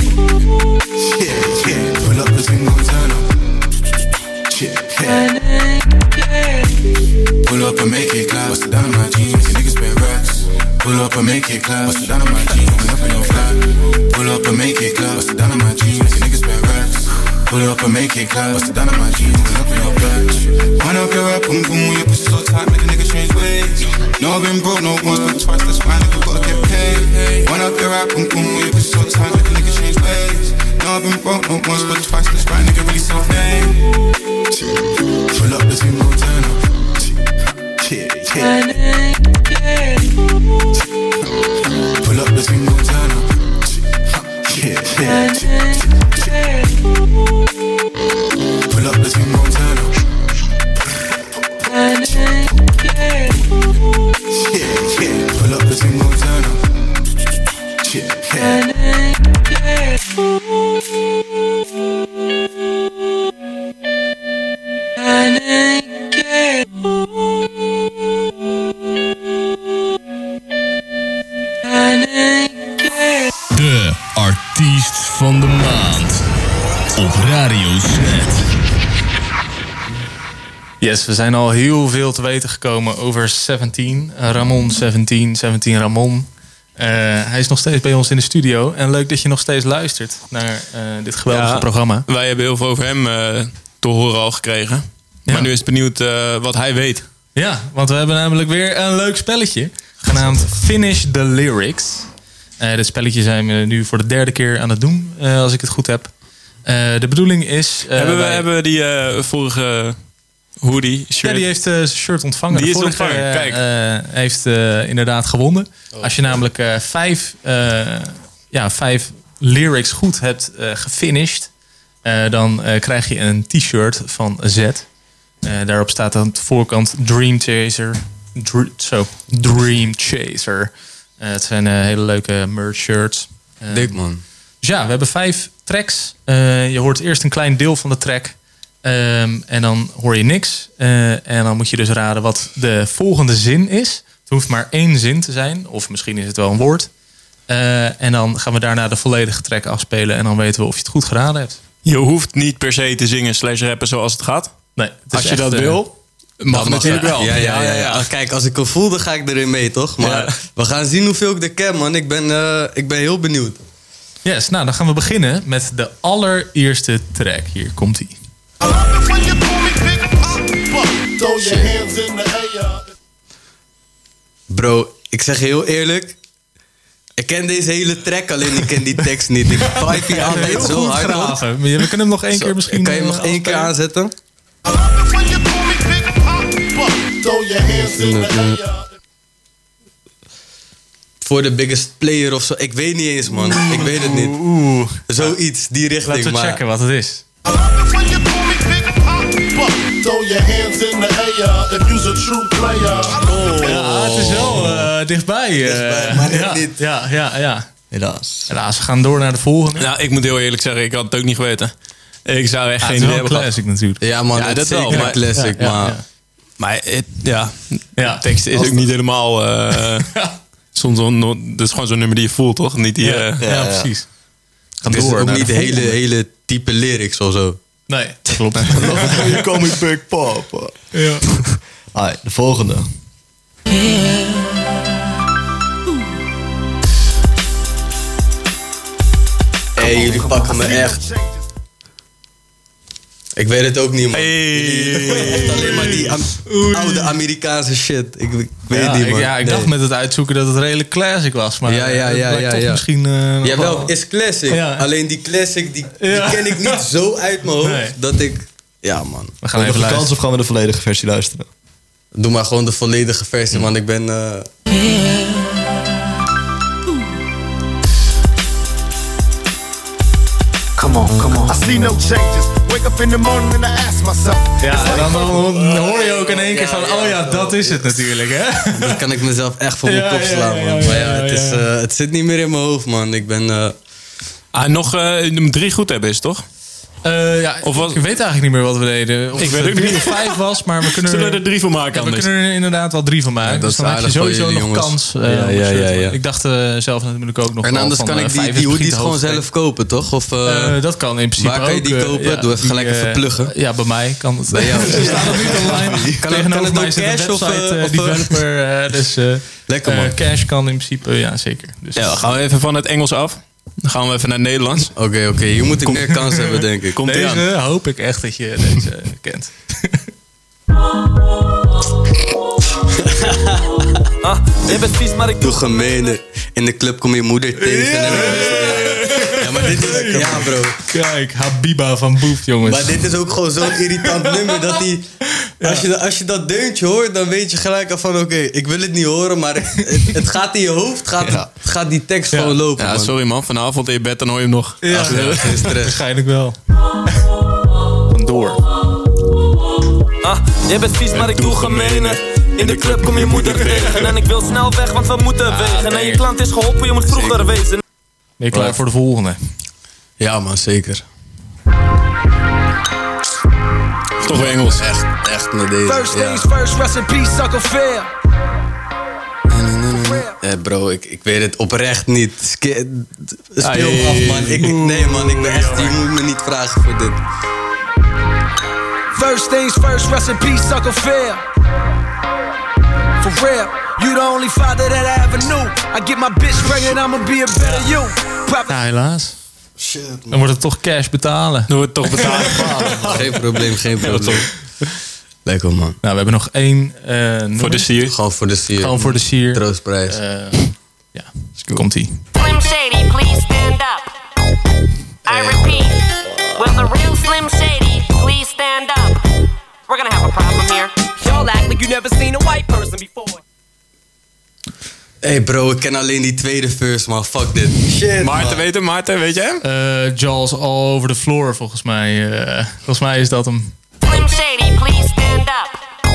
Pull up the thing on turn up. Yeah, yeah. Pull up and make it clap. Bust it down on my jeans, make niggas spend racks. Pull up and make it clap. Bust it down on my jeans, coming up in your flat. Pull up and make it clap. Bust it down on my jeans, make niggas spend racks. Pull up and make it clap. Bust it down on my jeans, coming up in your flat. Wind up your rap, boom boom, your pussy so tight, make a nigga change ways. No, I've been broke, no once, but twice. That's why nigga gotta get paid. Wind up your rap, boom boom, your pussy so tight, make a nigga change ways. No, I've been broke, no once, but twice. That's why nigga really self-made. Pull up the thing, go turn up. Yeah, yeah. Pull up the thing, go turn up. Yeah, Yeah, pull up between Montana. Yeah, yeah, pull up between Montana. Yeah, yeah. De artiest van de maand op Radio Z. Yes, we zijn al heel veel te weten gekomen over zeventien. Ramon zeventien, zeventien Ramon. Uh, hij is nog steeds bij ons in de studio. En leuk dat je nog steeds luistert naar uh, dit geweldige ja, programma. Wij hebben heel veel over hem uh, te horen al gekregen. Ja. Maar nu is het benieuwd uh, wat hij weet. Ja, want we hebben namelijk weer een leuk spelletje. Genaamd Finish the Lyrics. Uh, dit spelletje zijn we nu voor de derde keer aan het doen. Uh, als ik het goed heb. Uh, de bedoeling is... Uh, hebben we wij... hebben die uh, vorige... hoodie, shirt. Ja, die heeft uh, zijn shirt ontvangen. Die de is vorige, ontvangen, uh, kijk. Uh, heeft uh, inderdaad gewonnen. Oh. Als je namelijk uh, vijf, uh, ja, vijf lyrics goed hebt uh, gefinished... Uh, dan uh, krijg je een t-shirt van Z. Uh, daarop staat aan de voorkant Dream Chaser. Dr- zo, Dream Chaser. Uh, het zijn uh, hele leuke merch shirts. Uh, Dik man. Dus ja, we hebben vijf tracks. Uh, je hoort eerst een klein deel van de track... Um, en dan hoor je niks. Uh, en dan moet je dus raden wat de volgende zin is. Het hoeft maar één zin te zijn. Of misschien is het wel een woord. Uh, en dan gaan we daarna de volledige track afspelen. En dan weten we of je het goed geraden hebt. Je hoeft niet per se te zingen slash rappen zoals het gaat. Nee, het is als je echt, dat uh, wil, mag dat natuurlijk wel. Ja, ja, ja, ja. Kijk, als ik hem voel, dan ga ik erin mee, toch? Maar ja. We gaan zien hoeveel ik er ken, man. Ik ben, uh, ik ben heel benieuwd. Yes, nou dan gaan we beginnen met de allereerste track. Hier komt ie. Bro, ik zeg je heel eerlijk. Ik ken deze hele track, alleen ik ken die tekst niet. Ik vibe hier altijd zo hard op. We kunnen hem nog één zo, keer misschien... Kan je hem nog één keer aanzetten? Voor de biggest player of zo. Ik weet niet eens, man. Ik weet het niet. Oeh. Zoiets, die richting. Laten we maar... checken wat het is. Oh. Ja, het is wel uh, dichtbij. Uh, dichtbij, maar ja, niet. Ja, ja, ja. Helaas. Helaas, we gaan door naar de volgende. Nou, ik moet heel eerlijk zeggen, ik had het ook niet geweten. Ik zou echt ja, geen idee hebben. Het is wel classic natuurlijk. Ja, man, ja, dat is wel, zeker maar, een classic, ja, ja, maar... Ja. Maar het, ja, ja, tekst is ook niet helemaal... Uh, soms on, dat is gewoon zo'n nummer die je voelt, toch? Niet die, uh, ja, ja, ja, precies. Het is ook niet de hele, hele type lyrics of zo. Nee, dat klopt. Je comic book pop. Ja. Alright, de volgende. Hey, jullie pakken me echt. Ik weet het ook niet, man. Hey. Echt alleen maar die am- oude Amerikaanse shit. Ik, ik weet ja, het niet, man. Ik, ja, ik nee. dacht met het uitzoeken dat het redelijk classic was. Maar ja, ja, ja, ja, ja. misschien... Uh, Jawel, het is classic. Ja. Alleen die classic, die, ja. die ken ik niet zo uit mijn hoofd. Nee. Dat ik... Ja, man. We gaan even nog een kans of gaan we de volledige versie luisteren? Doe maar gewoon de volledige versie, man. Ik ben... Uh... Come on, come on. I see no changes. Wake up in the morning and I ask myself. Ja, en dan, dan hoor je ook in één keer van, oh ja, dat is het natuurlijk, hè? Dat kan ik mezelf echt voor mijn kop slaan, man. Maar ja, het, is, uh, het zit niet meer in mijn hoofd, man. Ik ben... Uh... Ah, nog uh, drie goed hebben is, toch? Uh, ja, of was... Ik weet eigenlijk niet meer wat we deden. Of ik het weet ook drie niet. of vijf was, maar we kunnen Zullen we er drie van maken ja, anders? We kunnen er inderdaad wel drie van maken. Ja, dus dan heb je sowieso nog jongens. kans. Uh, ja, ja, ja, ja. Ik dacht uh, zelf natuurlijk ook nog en anders van, kan ik die, die hoodies gewoon zelf kopen, toch? Of, uh, uh, dat kan in principe waar kan je die ook, kopen? Uh, Doe even gelijk even pluggen. Ja, bij mij kan het. Bij jou. Ze staan nog niet online. Kan, Tegenover kan mij het zit een cash website of, uh, developer. Uh, dus uh, lekker man. Uh, cash kan in principe, ja zeker. Dus ja, gaan we even van het Engels af. Dan gaan we even naar het Nederlands. Oké, okay, oké. Okay. Hier moet ik Kom. meer kans hebben, denk ik. Komt deze aan. Hoop ik echt dat je deze kent. ah, je bent vies, maar ik doe gemeen. In de club kom je moeder tegen. Yeah. Ja, maar dit is... Ja, bro. Kijk, Habiba van Boef, jongens. Maar dit is ook gewoon zo'n irritant nummer dat hij... Als je, als je dat deuntje hoort, dan weet je gelijk al van... Oké, okay, ik wil het niet horen, maar het, het gaat in je hoofd, gaat, ja. gaat die tekst ja. gewoon lopen. Ja, man. Sorry man, vanavond in je bed, dan hoor je hem nog. Ja, Ach, ja geen stress. Waarschijnlijk wel. Vandoor. Ah, jij bent vies, maar ik doe gemeener. In de club kom je moeder tegen. En ik wil snel weg, want we moeten ah, wegen. Nee. En je klant is geholpen, je moet vroeger zeker. wezen. Ben je klaar right. voor de volgende? Ja man, zeker. Toch wel Engels. Echt, echt met deze. First things ja. first, rest in peace, sucker fair. Eh bro, ik, ik weet het oprecht niet. Ske- Speel me af man. Ik, ik, nee man, ik ben echt, je moet me niet vragen voor dit. First things first, rest in peace, sucker fair. For real, you the only father that I ever knew. I get my bitch pregnant, I'ma be a better you. Ja, helaas. Shit, man. Dan wordt het toch cash betalen. Dan wordt het toch betalen. Geen probleem, geen probleem. Lekker man. Nou, we hebben nog één. Uh, voor de sier. Gewoon voor de sier. Gewoon voor de sier. Troostprijs. Uh, ja, komt-ie. Slim Shady, please stand up. I repeat, will the real Slim Shady please stand up? We're gonna have a problem here. Y'all act like you never seen a white person before. Hey bro, ik ken alleen die tweede verse, man. Fuck dit. Shit, Maarten, weet hem? Maarten, weet je hem? Uh, Jaws All Over the Floor, volgens mij. Uh, volgens mij is dat hem. Slim Shady, please stand up.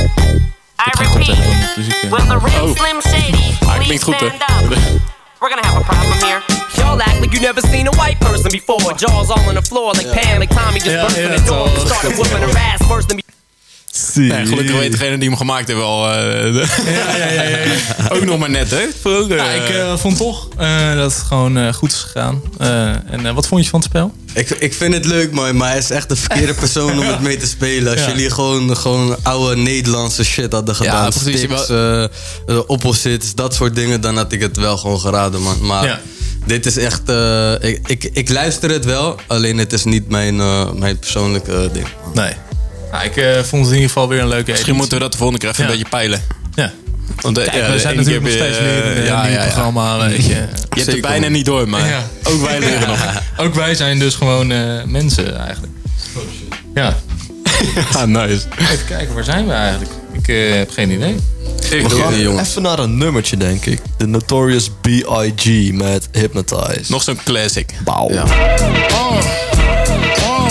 I repeat, will the real oh. Slim Shady please stand up? We're gonna have a problem here. Y'all act like you never seen a white person before. Jaws all on the floor like yeah. Pam, like Tommy just yeah, burst yeah, in the door. Started whooping her ass worse than me. Nee, gelukkig weet degene die hem gemaakt heeft wel. Uh, de... ja, ja, ja, ja, ja. Ook nog maar net, hè? Vroeger, ja, ik uh, vond toch uh, dat het gewoon uh, goed is gegaan. Uh, en uh, wat vond je van het spel? Ik, ik vind het leuk, man, maar hij is echt de verkeerde persoon om het mee te spelen. Als ja. jullie gewoon, gewoon oude Nederlandse shit hadden gedaan. Ja, precies, Stips, wel... uh, opposites, dat soort dingen, dan had ik het wel gewoon geraden, man. Maar ja. dit is echt... Uh, ik, ik, ik luister het wel, alleen het is niet mijn, uh, mijn persoonlijke uh, ding. Nee. Nou, ik uh, vond het in ieder geval weer een leuke editie. Misschien moeten we dat de volgende keer even ja. een beetje peilen. Ja. Want, uh, Kijk, ja, we zijn natuurlijk nog steeds leren in ja, ja, ja. programma. Weet je. je hebt het bijna niet door, maar ja. ook wij leren nog. Ook wij zijn dus gewoon uh, mensen eigenlijk. Oh shit. Ja. ah, nice. Even kijken, waar zijn we eigenlijk? Ik uh, heb geen idee. Ik we gaan jongens. Even naar een nummertje, denk ik. The Notorious B I G met Hypnotize. Nog zo'n classic. Bauw. Ja. Oh. Oh.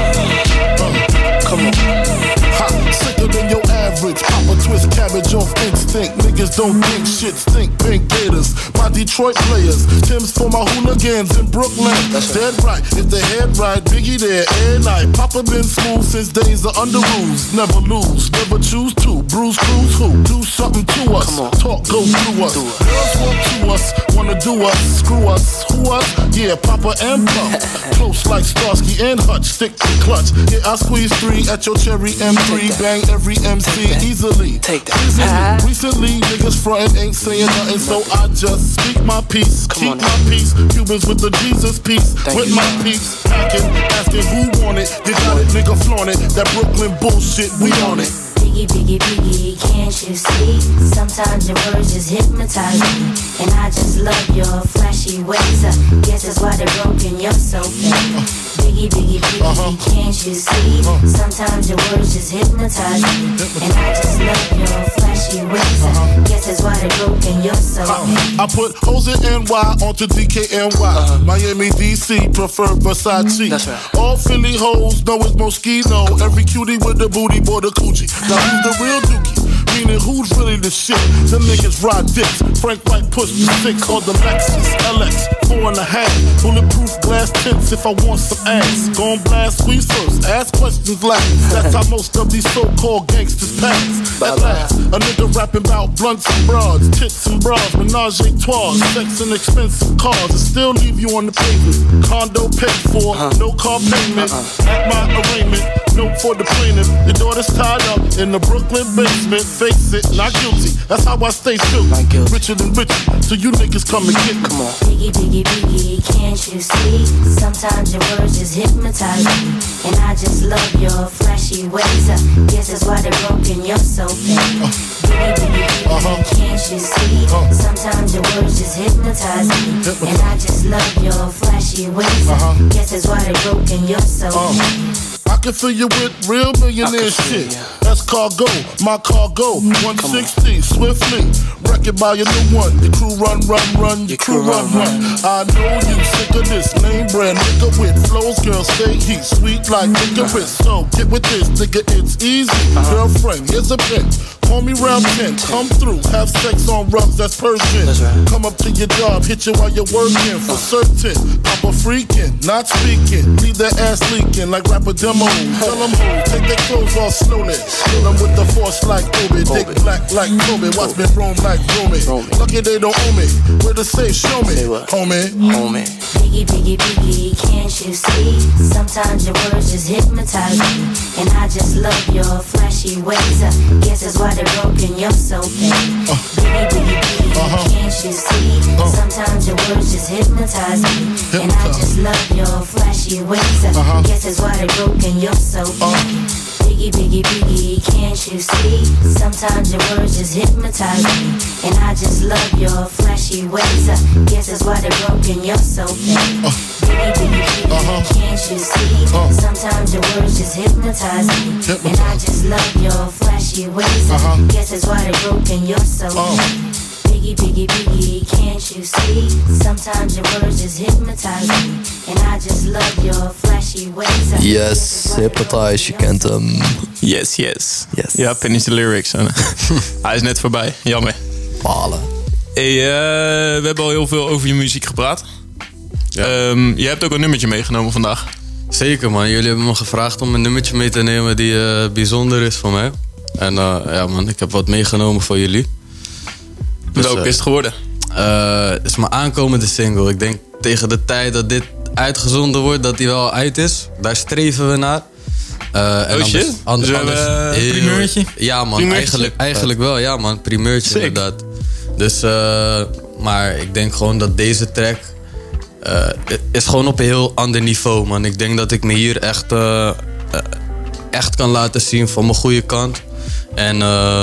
Come on. Ha, sicker than your average. Pop a twist cabbage off instinct. Niggas don't think shit stink. Pink Gators, my Detroit players. Tim's for my hooligans in Brooklyn. That's dead right. If the head right, Biggie there every night. Papa been smooth since days of under rules. Never lose, never choose to. Bruce Cruz who? Do something to us. Talk go through us. Girls want to us, wanna do us. Screw us. Who us? Yeah, Papa and Pump. Close like Starsky and Hutch. Stick to clutch. Yeah, I squeeze three at your cherry M three. Bang every M C easily. Take that. Easily. Uh-huh. Recently, niggas frontin' ain't saying nothing, so I just speak my peace. Come Keep on, my peace. Cubans with the Jesus peace. Thank with you, my peace. Packing, asking who want it. They got it, nigga flaunt it. That Brooklyn bullshit, we on it. Biggie, biggie, biggie, can't you see? Sometimes your words just hypnotize me. And I just love your flashy ways. I guess that's why they're broken, you're so fake. Biggie, biggie, biggie, uh-huh. can't you see? Sometimes your words just hypnotize me. And I just love your flashy ways. I guess that's why they're broken, you're so fake. I put hoes in N Y onto D K N Y. Uh-huh. Miami, D C, prefer Versace. That's right. All Philly hoes know it's Moschino. Every cutie with the booty, boy, the coochie. Now who's the real dookie? Meaning who's really the shit? Them niggas ride dicks. Frank White push the six on the Lexus L X four and a half. Bulletproof glass tips if I want some ass. Gon' blast squeeze first, ask questions last. That's how most of these so-called gangsters pass. At last, a nigga rapping about blunts and broads, tits and bras, menage a trois, sex and expensive cars, and still leave you on the pavement. Condo paid for, no car payment. At my arraignment, note for the plaintiff. Your daughter's tied up in the Brooklyn basement. Face it, not guilty. That's how I stay still. Richer than richer, so you niggas come and get me. Come on. Biggie, biggie, biggie, can't you see? Sometimes your words just hypnotize me. And I just love your flashy ways. I guess that's why they're broken, you're so fake. Biggie, biggie, biggie, uh-huh. can't you see? Uh-huh. Sometimes your words just hypnotize me. Hypnotize. And I just love your flashy ways. Uh-huh. I guess that's why they're broken, you're so uh-huh. fake. I can fill you with real millionaire shit. You. Escargo, my cargo, one sixty, swiftly. Wreck it by your new one. Your crew run, run, run, your crew run, run. I know you sick of this lame brand nigga with flows, girl, stay heat, sweet like licorice. So get with this, nigga, it's easy. Girlfriend, here's a bitch. Call me round ten, come through, have sex on rubs, that's Persian. Right. Come up to your job, hit you while you're working, for certain. I'm a freaking, not speaking, leave that ass leaking like rapper demo. Tell them who, take their clothes off slowly. Kill them with the force like Obi, dick black like Kobe, watch me roam like Romy. Lucky they don't owe me, where to say, show me, homie. Homie. Biggie, biggie, biggie, can't you see? Sometimes your words just hypnotize me, and I just love your flashy ways. I guess that's why they're broken, you're so pain. Uh, biggie, biggie, biggie, uh-huh. Can't you see? Uh, Sometimes your words just hypnotize me, hypnotize. And I just love your flashy ways. I uh-huh. guess that's why they're broken, you're so pain. Uh, Biggie, biggie, biggie, can't you see? Sometimes your words just hypnotize me, and I just love your flashy ways. I guess that's why they're broken, you're so pain. Uh, biggie, biggie, biggie, uh-huh. can't you see? Uh, Sometimes your words just hypnotize me, hypnotize. And I just love your flashy ways. Uh-huh. I guess that's why they're broken, you're so uh. pain. Biggie, biggie, biggie, can't you see? Sometimes your words just hypnotize me, and I just love your flashy ways. Yes, hypnotize, je kent hem. Yes, yes. yes. Ja, finish the lyrics. Hij is net voorbij, jammer. Balen. Hey, uh, we hebben al heel veel over je muziek gepraat. Ja. Um, je hebt ook een nummertje meegenomen vandaag. Zeker man, jullie hebben me gevraagd om een nummertje mee te nemen die uh, bijzonder is voor mij. En uh, ja man, ik heb wat meegenomen voor jullie. Dus, Welk is het geworden? Uh, het is mijn aankomende single. Ik denk tegen de tijd dat dit uitgezonden wordt, dat die wel uit is. Daar streven we naar. Uh, en oh shit? Anders, dus we anders, hebben een primeurtje? Ja man, primeurtje? Eigenlijk, eigenlijk wel. Ja man, primeurtje Sick. Inderdaad. Dus, uh, maar ik denk gewoon dat deze track uh, is gewoon op een heel ander niveau man. Ik denk dat ik me hier echt, uh, uh, echt kan laten zien van mijn goede kant. En uh,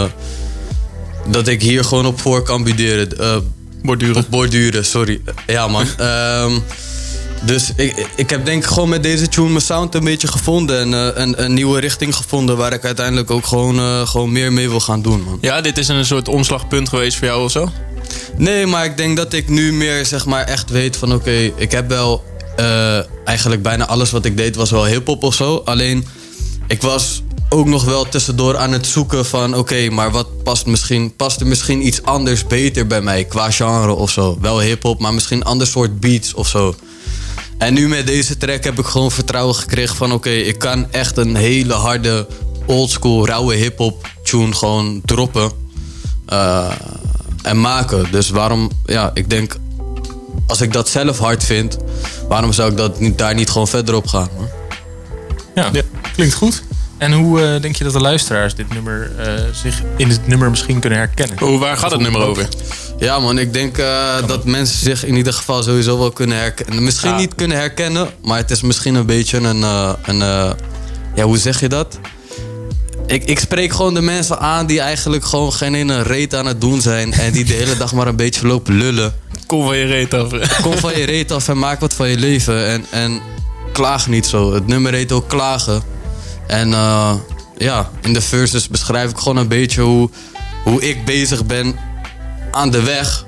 dat ik hier gewoon op voor kan buderen. Uh, borduren. Op borduren, sorry. Ja man. um, dus ik, ik heb denk ik gewoon met deze tune mijn sound een beetje gevonden. En uh, een, een nieuwe richting gevonden waar ik uiteindelijk ook gewoon, uh, gewoon meer mee wil gaan doen man. Ja, dit is een soort omslagpunt geweest voor jou of zo? Nee, maar ik denk dat ik nu meer zeg maar echt weet van oké, okay, ik heb wel uh, eigenlijk bijna alles wat ik deed was wel hiphop of zo. Alleen ik was ook nog wel tussendoor aan het zoeken van oké, okay, maar wat past misschien, past er misschien iets anders beter bij mij qua genre of zo. Wel hiphop, maar misschien een ander soort beats of zo. En nu met deze track heb ik gewoon vertrouwen gekregen van oké, okay, ik kan echt een hele harde oldschool rauwe hiphop tune gewoon droppen uh, en maken. Dus waarom, ja, ik denk als ik dat zelf hard vind, waarom zou ik dat niet, daar niet gewoon verder op gaan? Man? Ja, ja, klinkt goed. En hoe uh, denk je dat de luisteraars dit nummer uh, zich in dit nummer misschien kunnen herkennen? Oh, waar gaat het nummer over? Ja man, ik denk uh, dat mensen zich in ieder geval sowieso wel kunnen herkennen. Misschien ja. niet kunnen herkennen, maar het is misschien een beetje een... Uh, een uh, ja, hoe zeg je dat? Ik, ik spreek gewoon de mensen aan die eigenlijk gewoon geen ene reet aan het doen zijn. En die de hele dag maar een beetje lopen lullen. Kom van je reet af. Kom van je reet af en maak wat van je leven. En, en klaag niet zo. Het nummer heet ook Klagen. En uh, ja, in de verses beschrijf ik gewoon een beetje hoe, hoe ik bezig ben aan de weg.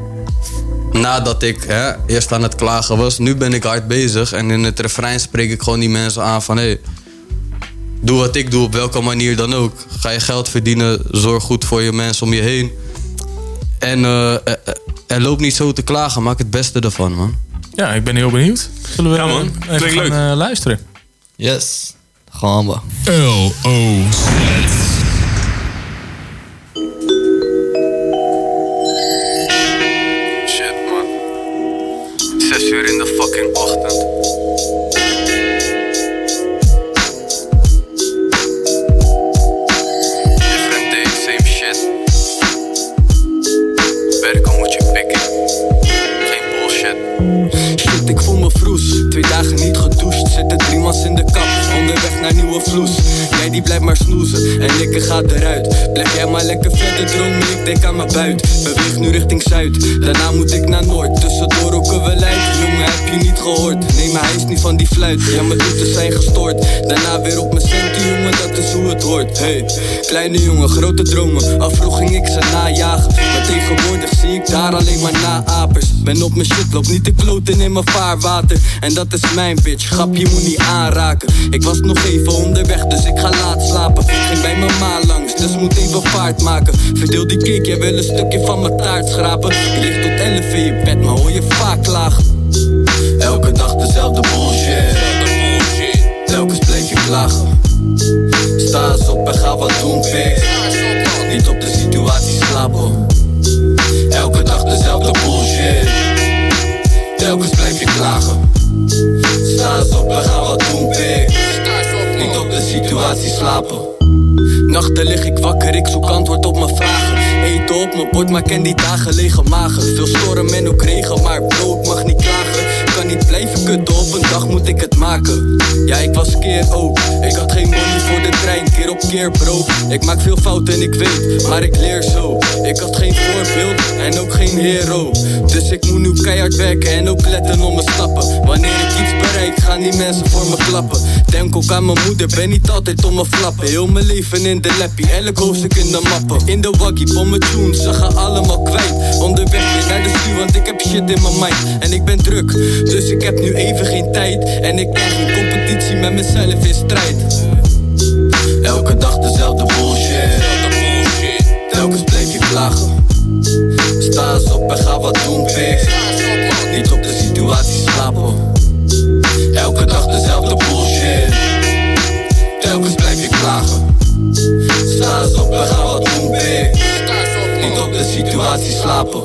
Nadat ik hè, eerst aan het klagen was. Nu ben ik hard bezig. En in het refrein spreek ik gewoon die mensen aan van... Hey, doe wat ik doe, op welke manier dan ook. Ga je geld verdienen, zorg goed voor je mensen om je heen. En uh, er loopt niet zo te klagen, maak het beste ervan, man. Ja, ik ben heel benieuwd. Zullen we ja, man. even gaan leuk. Uh, luisteren? Yes, gaan we. L O Z. Shit, man. Zes uur in de fucking ochtend. Ik voel me vroes, twee dagen niet gedoucht. Zitten drie Thomas in de kap, onderweg naar nieuwe vloes. Jij die blijft maar snoezen en ik ga eruit. Blijf jij maar lekker verder dromen, ik denk aan mijn buit. Beweeg nu richting zuid, daarna moet ik naar noord. Tussendoor roken we luid, jongen heb je niet gehoord. Nee, maar hij is niet van die fluit, ja mijn routes zijn gestoord. Daarna weer op mijn centen, jongen, dat is hoe het hoort. Hey, kleine jongen, grote dromen, al vroeg ging ik ze najagen. Maar tegenwoordig zie ik daar alleen maar naapers. Ben op mijn shit, loop niet te kloten in mijn vaarwater. En dat is mijn bitch, grap je moet niet aanraken. Ik was nog even onderweg, dus ik ga laat slapen. Ging bij mijn ma langs, dus moet even vaart maken. Verdeel die cake, jij wil een stukje van mijn taart schrapen. Je ligt tot elf in je bed, maar hoor je vaak klagen. Elke dag dezelfde bullshit, telkens blijf je klagen. Sta eens op en ga wat doen, pik. Niet op de situatie slapen. Elke dag dezelfde bullshit, telkens blijf je klagen. Sta eens op en ga wat doen, pik. Niet op de situatie slapen. Nachten lig ik wakker, ik zoek antwoord op mijn vragen. Eten op mijn bord, maar ken die dagen lege magen. Veel storm en ook regen, maar bro, ik mag niet klagen. Kan niet blijven kutten, op een dag moet ik het maken. Ja, ik was keer ook, ik had geen money voor de trein. Keer op keer bro, ik maak veel fouten, ik weet, maar ik leer zo. Ik had geen voorbeeld en ook geen hero. Dus ik moet nu keihard werken en ook letten op mijn stappen. Wanneer ik iets bereik, gaan die mensen voor me klappen. Denk ook aan mijn moeder, ben niet altijd om me flappen. Heel mijn leven in de lappie, elk hoofdstuk in de mappen. In de waggie, bommen tunes, ze gaan allemaal kwijt. Onderweg weer naar de stuur, want ik heb shit in mijn mind. En ik ben druk, dus ik heb nu even geen tijd. En ik ben geen competitie met mezelf in strijd. Elke dag dezelfde bullshit, telkens blijf je klagen. Sta eens op en ga wat doen, pik. Niet op de situatie slapen. Elke dag dezelfde bullshit, telkens blijf je klagen. Sta eens op en ga wat doen, pik. Niet op de situatie slapen.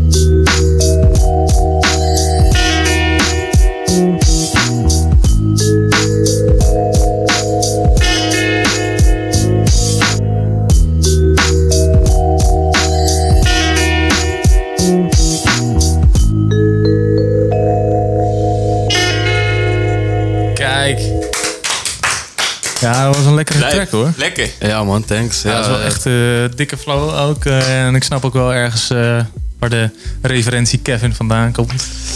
Ja, dat was een lekkere Lijp. track hoor. Lekker. Ja man, thanks. Ja, Ja, dat is wel echt uh, dikke flow ook. Uh, en ik snap ook wel ergens uh, waar de referentie Kevin vandaan komt.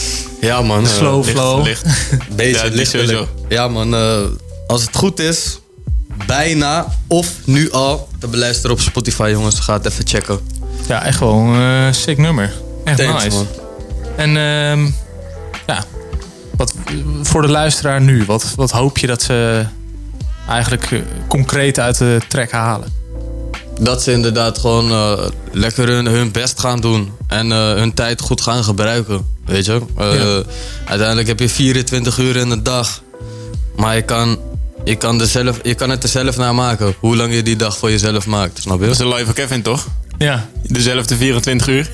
Ja man. De slow uh, flow. Licht, licht. Beetje, Ja, licht sowieso. Ja man, uh, als het goed is, bijna of nu al te beluisteren op Spotify jongens. Ga het even checken. Ja, echt wel een uh, sick nummer. Echt Thanks, nice. man. En uh, ja, wat, voor de luisteraar nu, wat, wat hoop je dat ze eigenlijk uh, concreet uit de track halen? Dat ze inderdaad gewoon uh, lekker hun, hun best gaan doen. En uh, hun tijd goed gaan gebruiken. Weet je? Uh, Ja. Uiteindelijk heb je vierentwintig uur in de dag. Maar je kan, je, kan er zelf, je kan het er zelf naar maken. Hoe lang je die dag voor jezelf maakt. Snap je? Dat is de live van Kevin, toch? Ja. Dezelfde vierentwintig uur.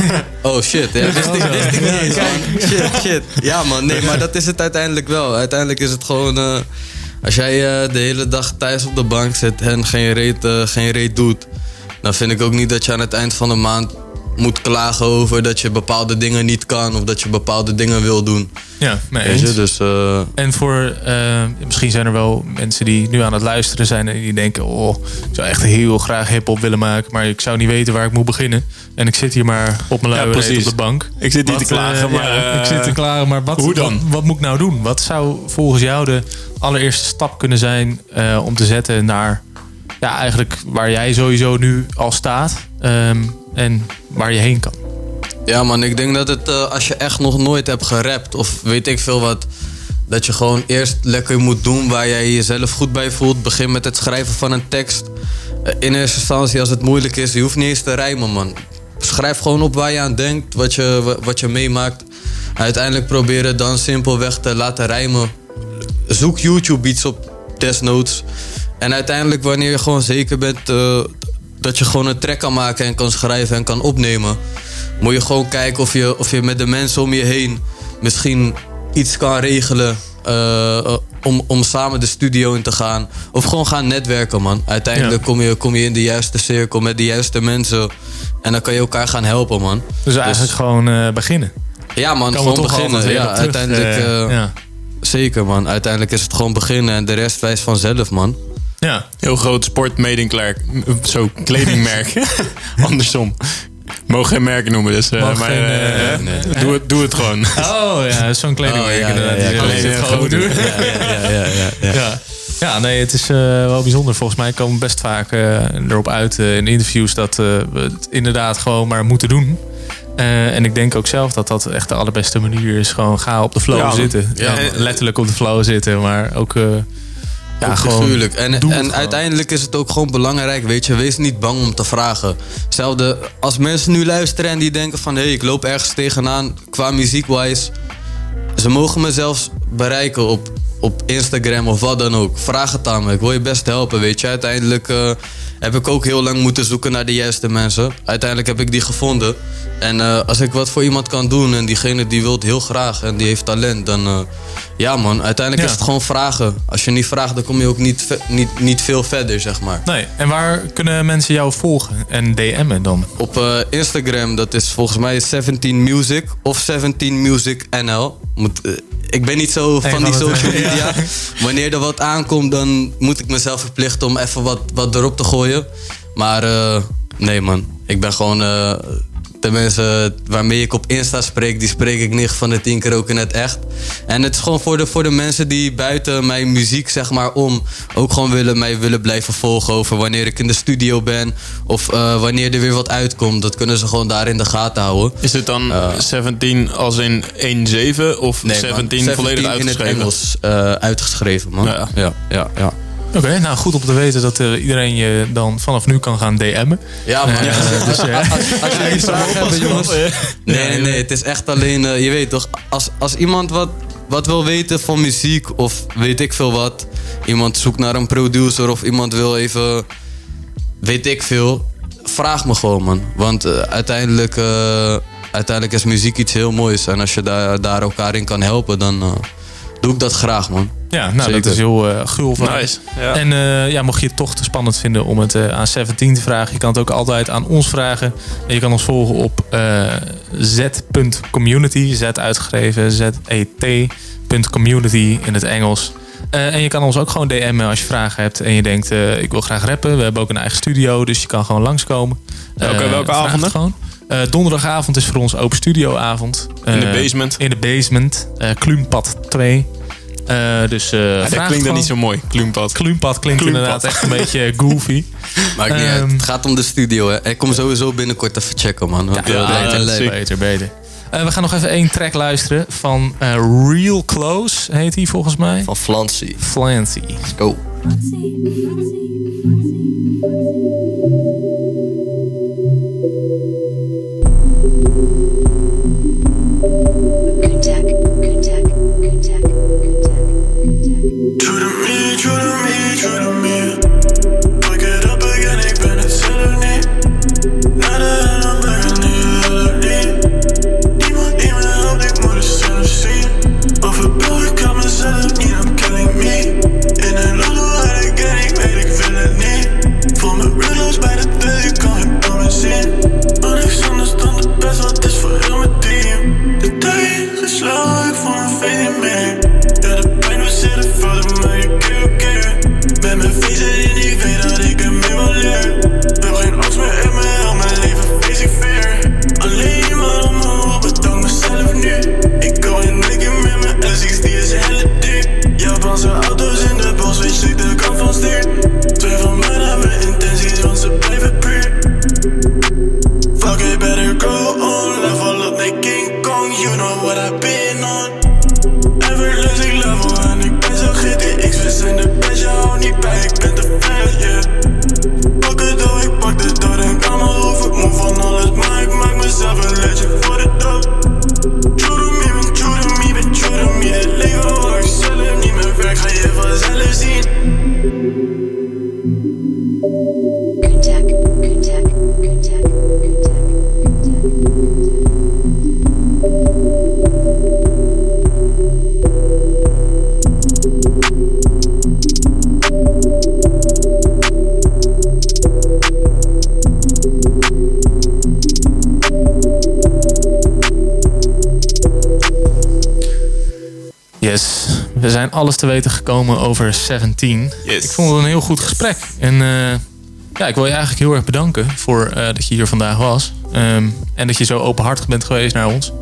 Oh shit, ja, wist ik, wist ik niet eens, man. Shit, shit. Ja man, nee, maar dat is het uiteindelijk wel. Uiteindelijk is het gewoon... Uh, als jij uh, de hele dag thuis op de bank zit en geen reet, uh, geen reet doet... dan vind ik ook niet dat je aan het eind van de maand moet klagen over dat je bepaalde dingen niet kan... of dat je bepaalde dingen wil doen. Ja, mee Weet je, eens. dus, uh, En voor, uh, misschien zijn er wel mensen die nu aan het luisteren zijn en die denken, oh, ik zou echt heel graag hiphop willen maken, maar ik zou niet weten waar ik moet beginnen. En ik zit hier maar op mijn luie Ja, reet precies. op de bank. Ik zit niet Wat, te klagen, uh, maar, ja, uh, ik zit te klagen, maar wat, hoe dan? Wat, wat moet ik nou doen? Wat zou volgens jou de allereerste stap kunnen zijn uh, om te zetten naar, ja, eigenlijk waar jij sowieso nu al staat um, en waar je heen kan? Ja man, ik denk dat het uh, als je echt nog nooit hebt gerapt of weet ik veel wat... dat je gewoon eerst lekker moet doen waar jij jezelf goed bij voelt. Begin met het schrijven van een tekst. Uh, in eerste instantie als het moeilijk is, je hoeft niet eens te rijmen man. Schrijf gewoon op waar je aan denkt, wat je, wat je meemaakt. Uiteindelijk proberen dan simpelweg te laten rijmen. Zoek YouTube beats op, desnoods. En uiteindelijk wanneer je gewoon zeker bent... Uh, dat je gewoon een track kan maken en kan schrijven en kan opnemen... moet je gewoon kijken of je, of je met de mensen om je heen... misschien iets kan regelen uh, om, om samen de studio in te gaan. Of gewoon gaan netwerken, man. Uiteindelijk Ja. kom, je, kom je in de juiste cirkel met de juiste mensen... en dan kan je elkaar gaan helpen, man. Dus eigenlijk gewoon uh, beginnen. Ja, man, Kan we gewoon toch beginnen. altijd weer Ja, op terug, uiteindelijk... uh, Uh, ja. zeker man. Uiteindelijk is het gewoon beginnen en de rest wijst vanzelf man. Ja, heel groot sportmedingklerk. Zo, kledingmerk. Andersom. Mogen geen merken noemen, dus uh, maar, geen, uh, uh, nee. doe, het, doe het gewoon. Oh ja, zo'n kledingmerk. Oh, ja, ja, ja, ja, ja, het gewoon doen. Ja, ja, ja, ja, ja. ja. Ja, nee, het is uh, wel bijzonder. Volgens mij komen we best vaak uh, erop uit uh, in interviews dat uh, we het inderdaad gewoon maar moeten doen. Uh, en ik denk ook zelf dat dat echt de allerbeste manier is. Gewoon ga op de flow ja, zitten. Ja, ja, letterlijk op de flow zitten, maar ook... Uh, Ja, gewoon. En, en uiteindelijk is het ook gewoon belangrijk, weet je, wees niet bang om te vragen. Hetzelfde als mensen nu luisteren en die denken van hé, hey, ik loop ergens tegenaan qua muziek-wise. Ze mogen me zelfs bereiken op, op Instagram of wat dan ook. Vraag het aan me, ik wil je best helpen, weet je. Uiteindelijk uh, heb ik ook heel lang moeten zoeken naar de juiste mensen. Uiteindelijk heb ik die gevonden. En uh, als ik wat voor iemand kan doen en diegene die wil het heel graag en die heeft talent, dan uh, ja man, uiteindelijk ja. is het gewoon vragen. Als je niet vraagt, dan kom je ook niet, ve- niet, niet veel verder, zeg maar. Nee, en waar kunnen mensen jou volgen en D M'en dan? Op uh, Instagram, dat is volgens mij zeventien music of zeventien music N L. Moet, uh, ik ben niet zo van hey, die social media. Ja. Wanneer er wat aankomt, dan moet ik mezelf verplichten om even wat, wat erop te gooien. Maar uh, nee man, ik ben gewoon... Uh, de mensen waarmee ik op Insta spreek, die spreek ik negen van de tien keer ook in het echt. En het is gewoon voor de, voor de mensen die buiten mijn muziek, zeg maar, om ook gewoon willen, mij willen blijven volgen over wanneer ik in de studio ben of uh, wanneer er weer wat uitkomt. Dat kunnen ze gewoon daar in de gaten houden. Is het dan uh, zeventien als in één zeven of nee, zeventien man, volledig uitgeschreven? In het Engels uh, uitgeschreven, man. Ja, ja, ja. ja. Oké, okay, nou goed om te weten dat uh, iedereen je dan vanaf nu kan gaan D M'en. Ja, man. Uh, ja. Dus, uh, als, als jullie vragen hebben, jongens. Nee, nee, nee. Het is echt alleen, uh, je weet toch, als, als iemand wat, wat wil weten van muziek of weet ik veel wat. Iemand zoekt naar een producer of iemand wil even, weet ik veel. Vraag me gewoon, man. Want uh, uiteindelijk, uh, uiteindelijk is muziek iets heel moois. En als je daar, daar elkaar in kan helpen, dan uh, doe ik dat graag, man. Ja, nou, Zeker. Dat is heel uh, gul van. Nice. Ja. En uh, ja, mocht je het toch te spannend vinden om het uh, aan zeventien te vragen, je kan het ook altijd aan ons vragen. En je kan ons volgen op uh, z punt community, z uitgeschreven, z e t punt community in het Engels. Uh, en je kan ons ook gewoon D M'en als je vragen hebt en je denkt, uh, ik wil graag rappen. We hebben ook een eigen studio, dus je kan gewoon langskomen. Welke, uh, welke avonden? Gewoon. Uh, donderdagavond is voor ons open studioavond. Uh, in de basement? In de basement. Uh, Kluunpad twee. Uh, dus, uh, ja, dat klinkt dan niet zo mooi, Kluunpad. Kluunpad klinkt Kluunpad. Inderdaad echt een beetje goofy. Maakt niet um, uit, het gaat om de studio. Hè. Ik kom sowieso binnenkort even checken, man. Ja, ja, ja, beter, beter, beter, beter. Uh, we gaan nog even één track luisteren van uh, Real Close, heet hij volgens mij. Van Flancy. Flancy. Let's go. Slow, ik voel me fading meer. Ja, de pijn we zitten voor de mij, oké, oké. Met mijn feesten in die weet dat ik we zijn alles te weten gekomen over zeventien. Yes. Ik vond het een heel goed gesprek. En uh, ja, ik wil je eigenlijk heel erg bedanken voor uh, dat je hier vandaag was. Um, en dat je zo openhartig bent geweest naar ons.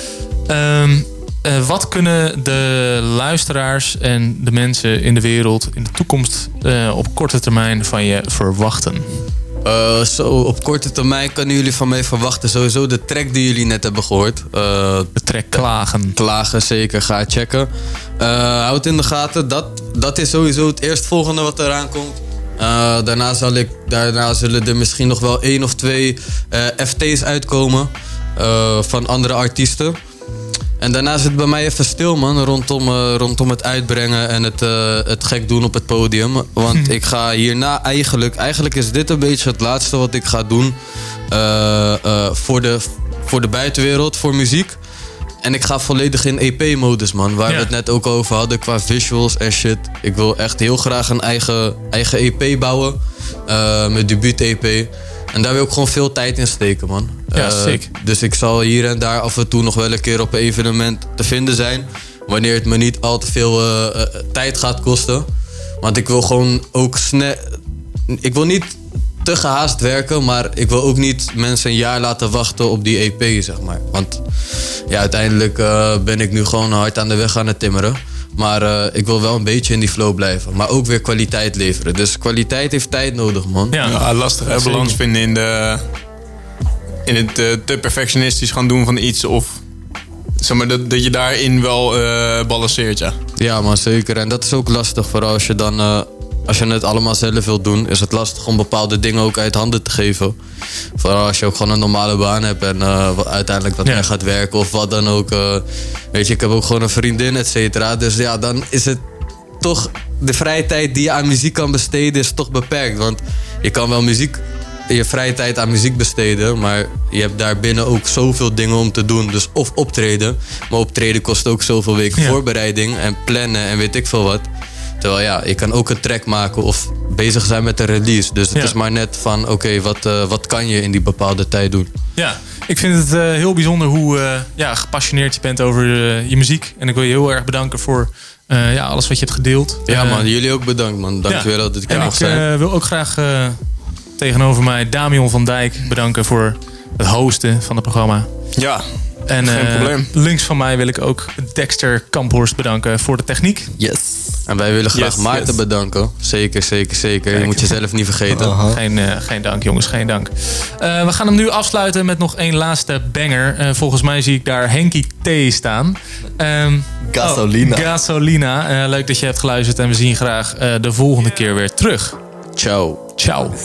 Um, uh, wat kunnen de luisteraars en de mensen in de wereld in de toekomst uh, op korte termijn van je verwachten? Uh, zo, op korte termijn kunnen jullie van mij verwachten. Sowieso de track die jullie net hebben gehoord. Uh, de track Klagen. Klagen, zeker. Ga checken. Uh, houd in de gaten. Dat, dat is sowieso het eerstvolgende wat eraan komt. Uh, daarna, zal ik, daarna zullen er misschien nog wel één of twee uh, F T's uitkomen. Uh, van andere artiesten. En daarna zit het bij mij even stil, man. Rondom, uh, rondom het uitbrengen en het, uh, het gek doen op het podium. Want ik ga hierna eigenlijk... Eigenlijk is dit een beetje het laatste wat ik ga doen. Uh, uh, voor, de, voor de buitenwereld, voor muziek. En ik ga volledig in E P-modus, man. Waar ja. we het net ook over hadden qua visuals en shit. Ik wil echt heel graag een eigen, eigen E P bouwen. Uh, mijn debuut-E P. En daar wil ik gewoon veel tijd in steken, man. Ja, uh, sick. Dus ik zal hier en daar af en toe nog wel een keer op een evenement te vinden zijn. Wanneer het me niet al te veel uh, uh, tijd gaat kosten. Want ik wil gewoon ook snel... Ik wil niet te gehaast werken, maar ik wil ook niet mensen een jaar laten wachten op die E P, zeg maar. Want ja, uiteindelijk uh, ben ik nu gewoon hard aan de weg aan het timmeren. Maar uh, ik wil wel een beetje in die flow blijven. Maar ook weer kwaliteit leveren. Dus kwaliteit heeft tijd nodig, man. Ja, ja lastig hè, balans vinden in, de, in het uh, te perfectionistisch gaan doen van iets. Of zeg maar, dat, dat je daarin wel uh, balanceert, ja. Ja, man, zeker. En dat is ook lastig. Vooral als je dan... Uh, Als je het allemaal zelf wilt doen, is het lastig om bepaalde dingen ook uit handen te geven. Vooral als je ook gewoon een normale baan hebt en uh, uiteindelijk wat ja. meer gaat werken of wat dan ook. Uh, weet je, ik heb ook gewoon een vriendin, et cetera. Dus ja, dan is het toch... De vrije tijd die je aan muziek kan besteden is toch beperkt. Want je kan wel muziek, je vrije tijd aan muziek besteden, maar je hebt daarbinnen ook zoveel dingen om te doen. Dus of optreden, maar optreden kost ook zoveel weken ja. voorbereiding en plannen en weet ik veel wat. Terwijl ja, je kan ook een track maken of bezig zijn met een release. Dus het ja. is maar net van, oké, okay, wat, uh, wat kan je in die bepaalde tijd doen? Ja, ik vind het uh, heel bijzonder hoe uh, ja, gepassioneerd je bent over uh, je muziek. En ik wil je heel erg bedanken voor uh, ja, alles wat je hebt gedeeld. Ja uh, man, jullie ook bedankt man. Dankjewel ja. dat ik hier mag zijn. En ik uh, wil ook graag uh, tegenover mij Damian van Dijk bedanken voor het hosten van het programma. Ja, en, geen uh, probleem. Links van mij wil ik ook Dexter Kamphorst bedanken voor de techniek. Yes. En wij willen graag yes, Maarten yes. bedanken. Zeker, zeker, zeker. Kijk. Je moet jezelf niet vergeten. Uh-huh. Geen, uh, geen dank, jongens, geen dank. Uh, we gaan hem nu afsluiten met nog één laatste banger. Uh, volgens mij zie ik daar Henky T staan. Um, Gasolina. Oh, Gasolina. Uh, leuk dat je hebt geluisterd en we zien graag uh, de volgende keer weer terug. Ciao. Ciao.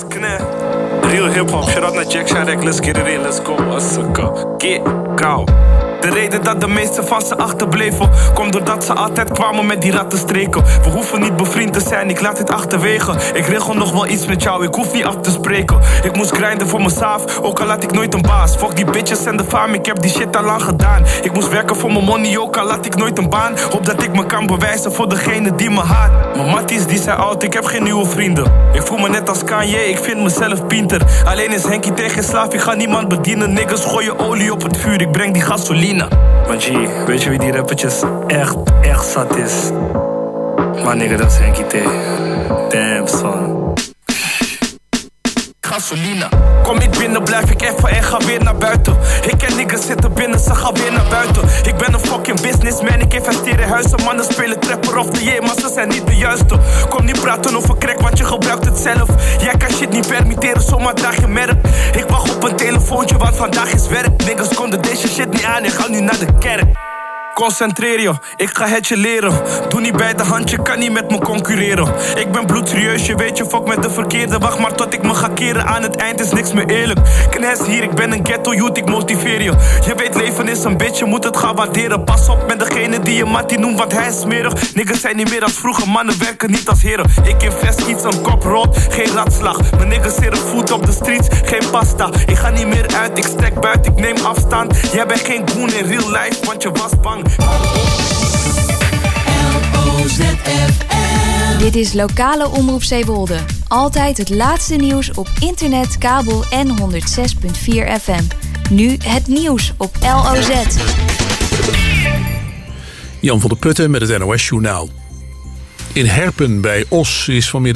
Real hip-hop, shout out naar Jack Sharek, let's get it in, let's go. Asaka, get kou. De reden dat de meesten van ze achterbleven komt doordat ze altijd kwamen met die rattenstreken. We hoeven niet bevriend te zijn, ik laat het achterwege. Ik regel nog wel iets met jou, ik hoef niet af te spreken. Ik moest grinden voor mezelf, ook al had ik nooit een baas. Fuck die bitches en de fame, ik heb die shit al lang gedaan. Ik moest werken voor mijn money, ook al had ik nooit een baan. Hoop dat ik me kan bewijzen voor degene die me haat. Mijn matties die zijn oud, ik heb geen nieuwe vrienden. Ik voel me net als Kanye, ik vind mezelf pinter. Alleen is Henky tegen slaaf, ik ga niemand bedienen. Niggas gooien olie op het vuur, ik breng die gasoline. Maar G, weet je wie die rappertjes echt, echt zat is? Maar nigga, dat is Henky T. Damn, son. Gasolina. Kom ik binnen, blijf ik even en ga weer naar buiten. Ik ken niggas zitten binnen, ze gaan weer naar buiten. Ik ben een fucking businessman, ik investeer in huizen. Mannen spelen trapper of the year, maar ze zijn niet de juiste. Kom niet praten over crack, want je gebruikt het zelf. Jij kan shit niet permitteren, zomaar draag je merk. Ik wacht op een telefoontje, want vandaag is werk. Niggas konden deze shit niet aan, ik ga nu naar de kerk. Concentreer je, ik ga het je leren. Doe niet bij de hand, je kan niet met me concurreren. Ik ben bloedserieus, je weet je, fuck met de verkeerde. Wacht maar tot ik me ga keren, aan het eind is niks meer eerlijk. Knes hier, ik ben een ghetto youth, ik motiveer je. Je weet, leven is een bitch, je moet het gaan waarderen. Pas op met degene die je mattie noemt, want hij is smerig. Niggas zijn niet meer als vroeger, mannen werken niet als heren. Ik invest iets, een kop rood, geen ratslag. Mijn niggas zitten voet op de streets, geen pasta. Ik ga niet meer uit, ik strek buiten, ik neem afstand. Jij bent geen goon in real life, want je was bang. L O Z F M. Dit is lokale omroep Zeewolde. Altijd het laatste nieuws op internet, kabel en honderd zes komma vier F M. Nu het nieuws op L O Z. Jan van der Putten met het N O S-journaal. In Herpen bij Os is vanmiddag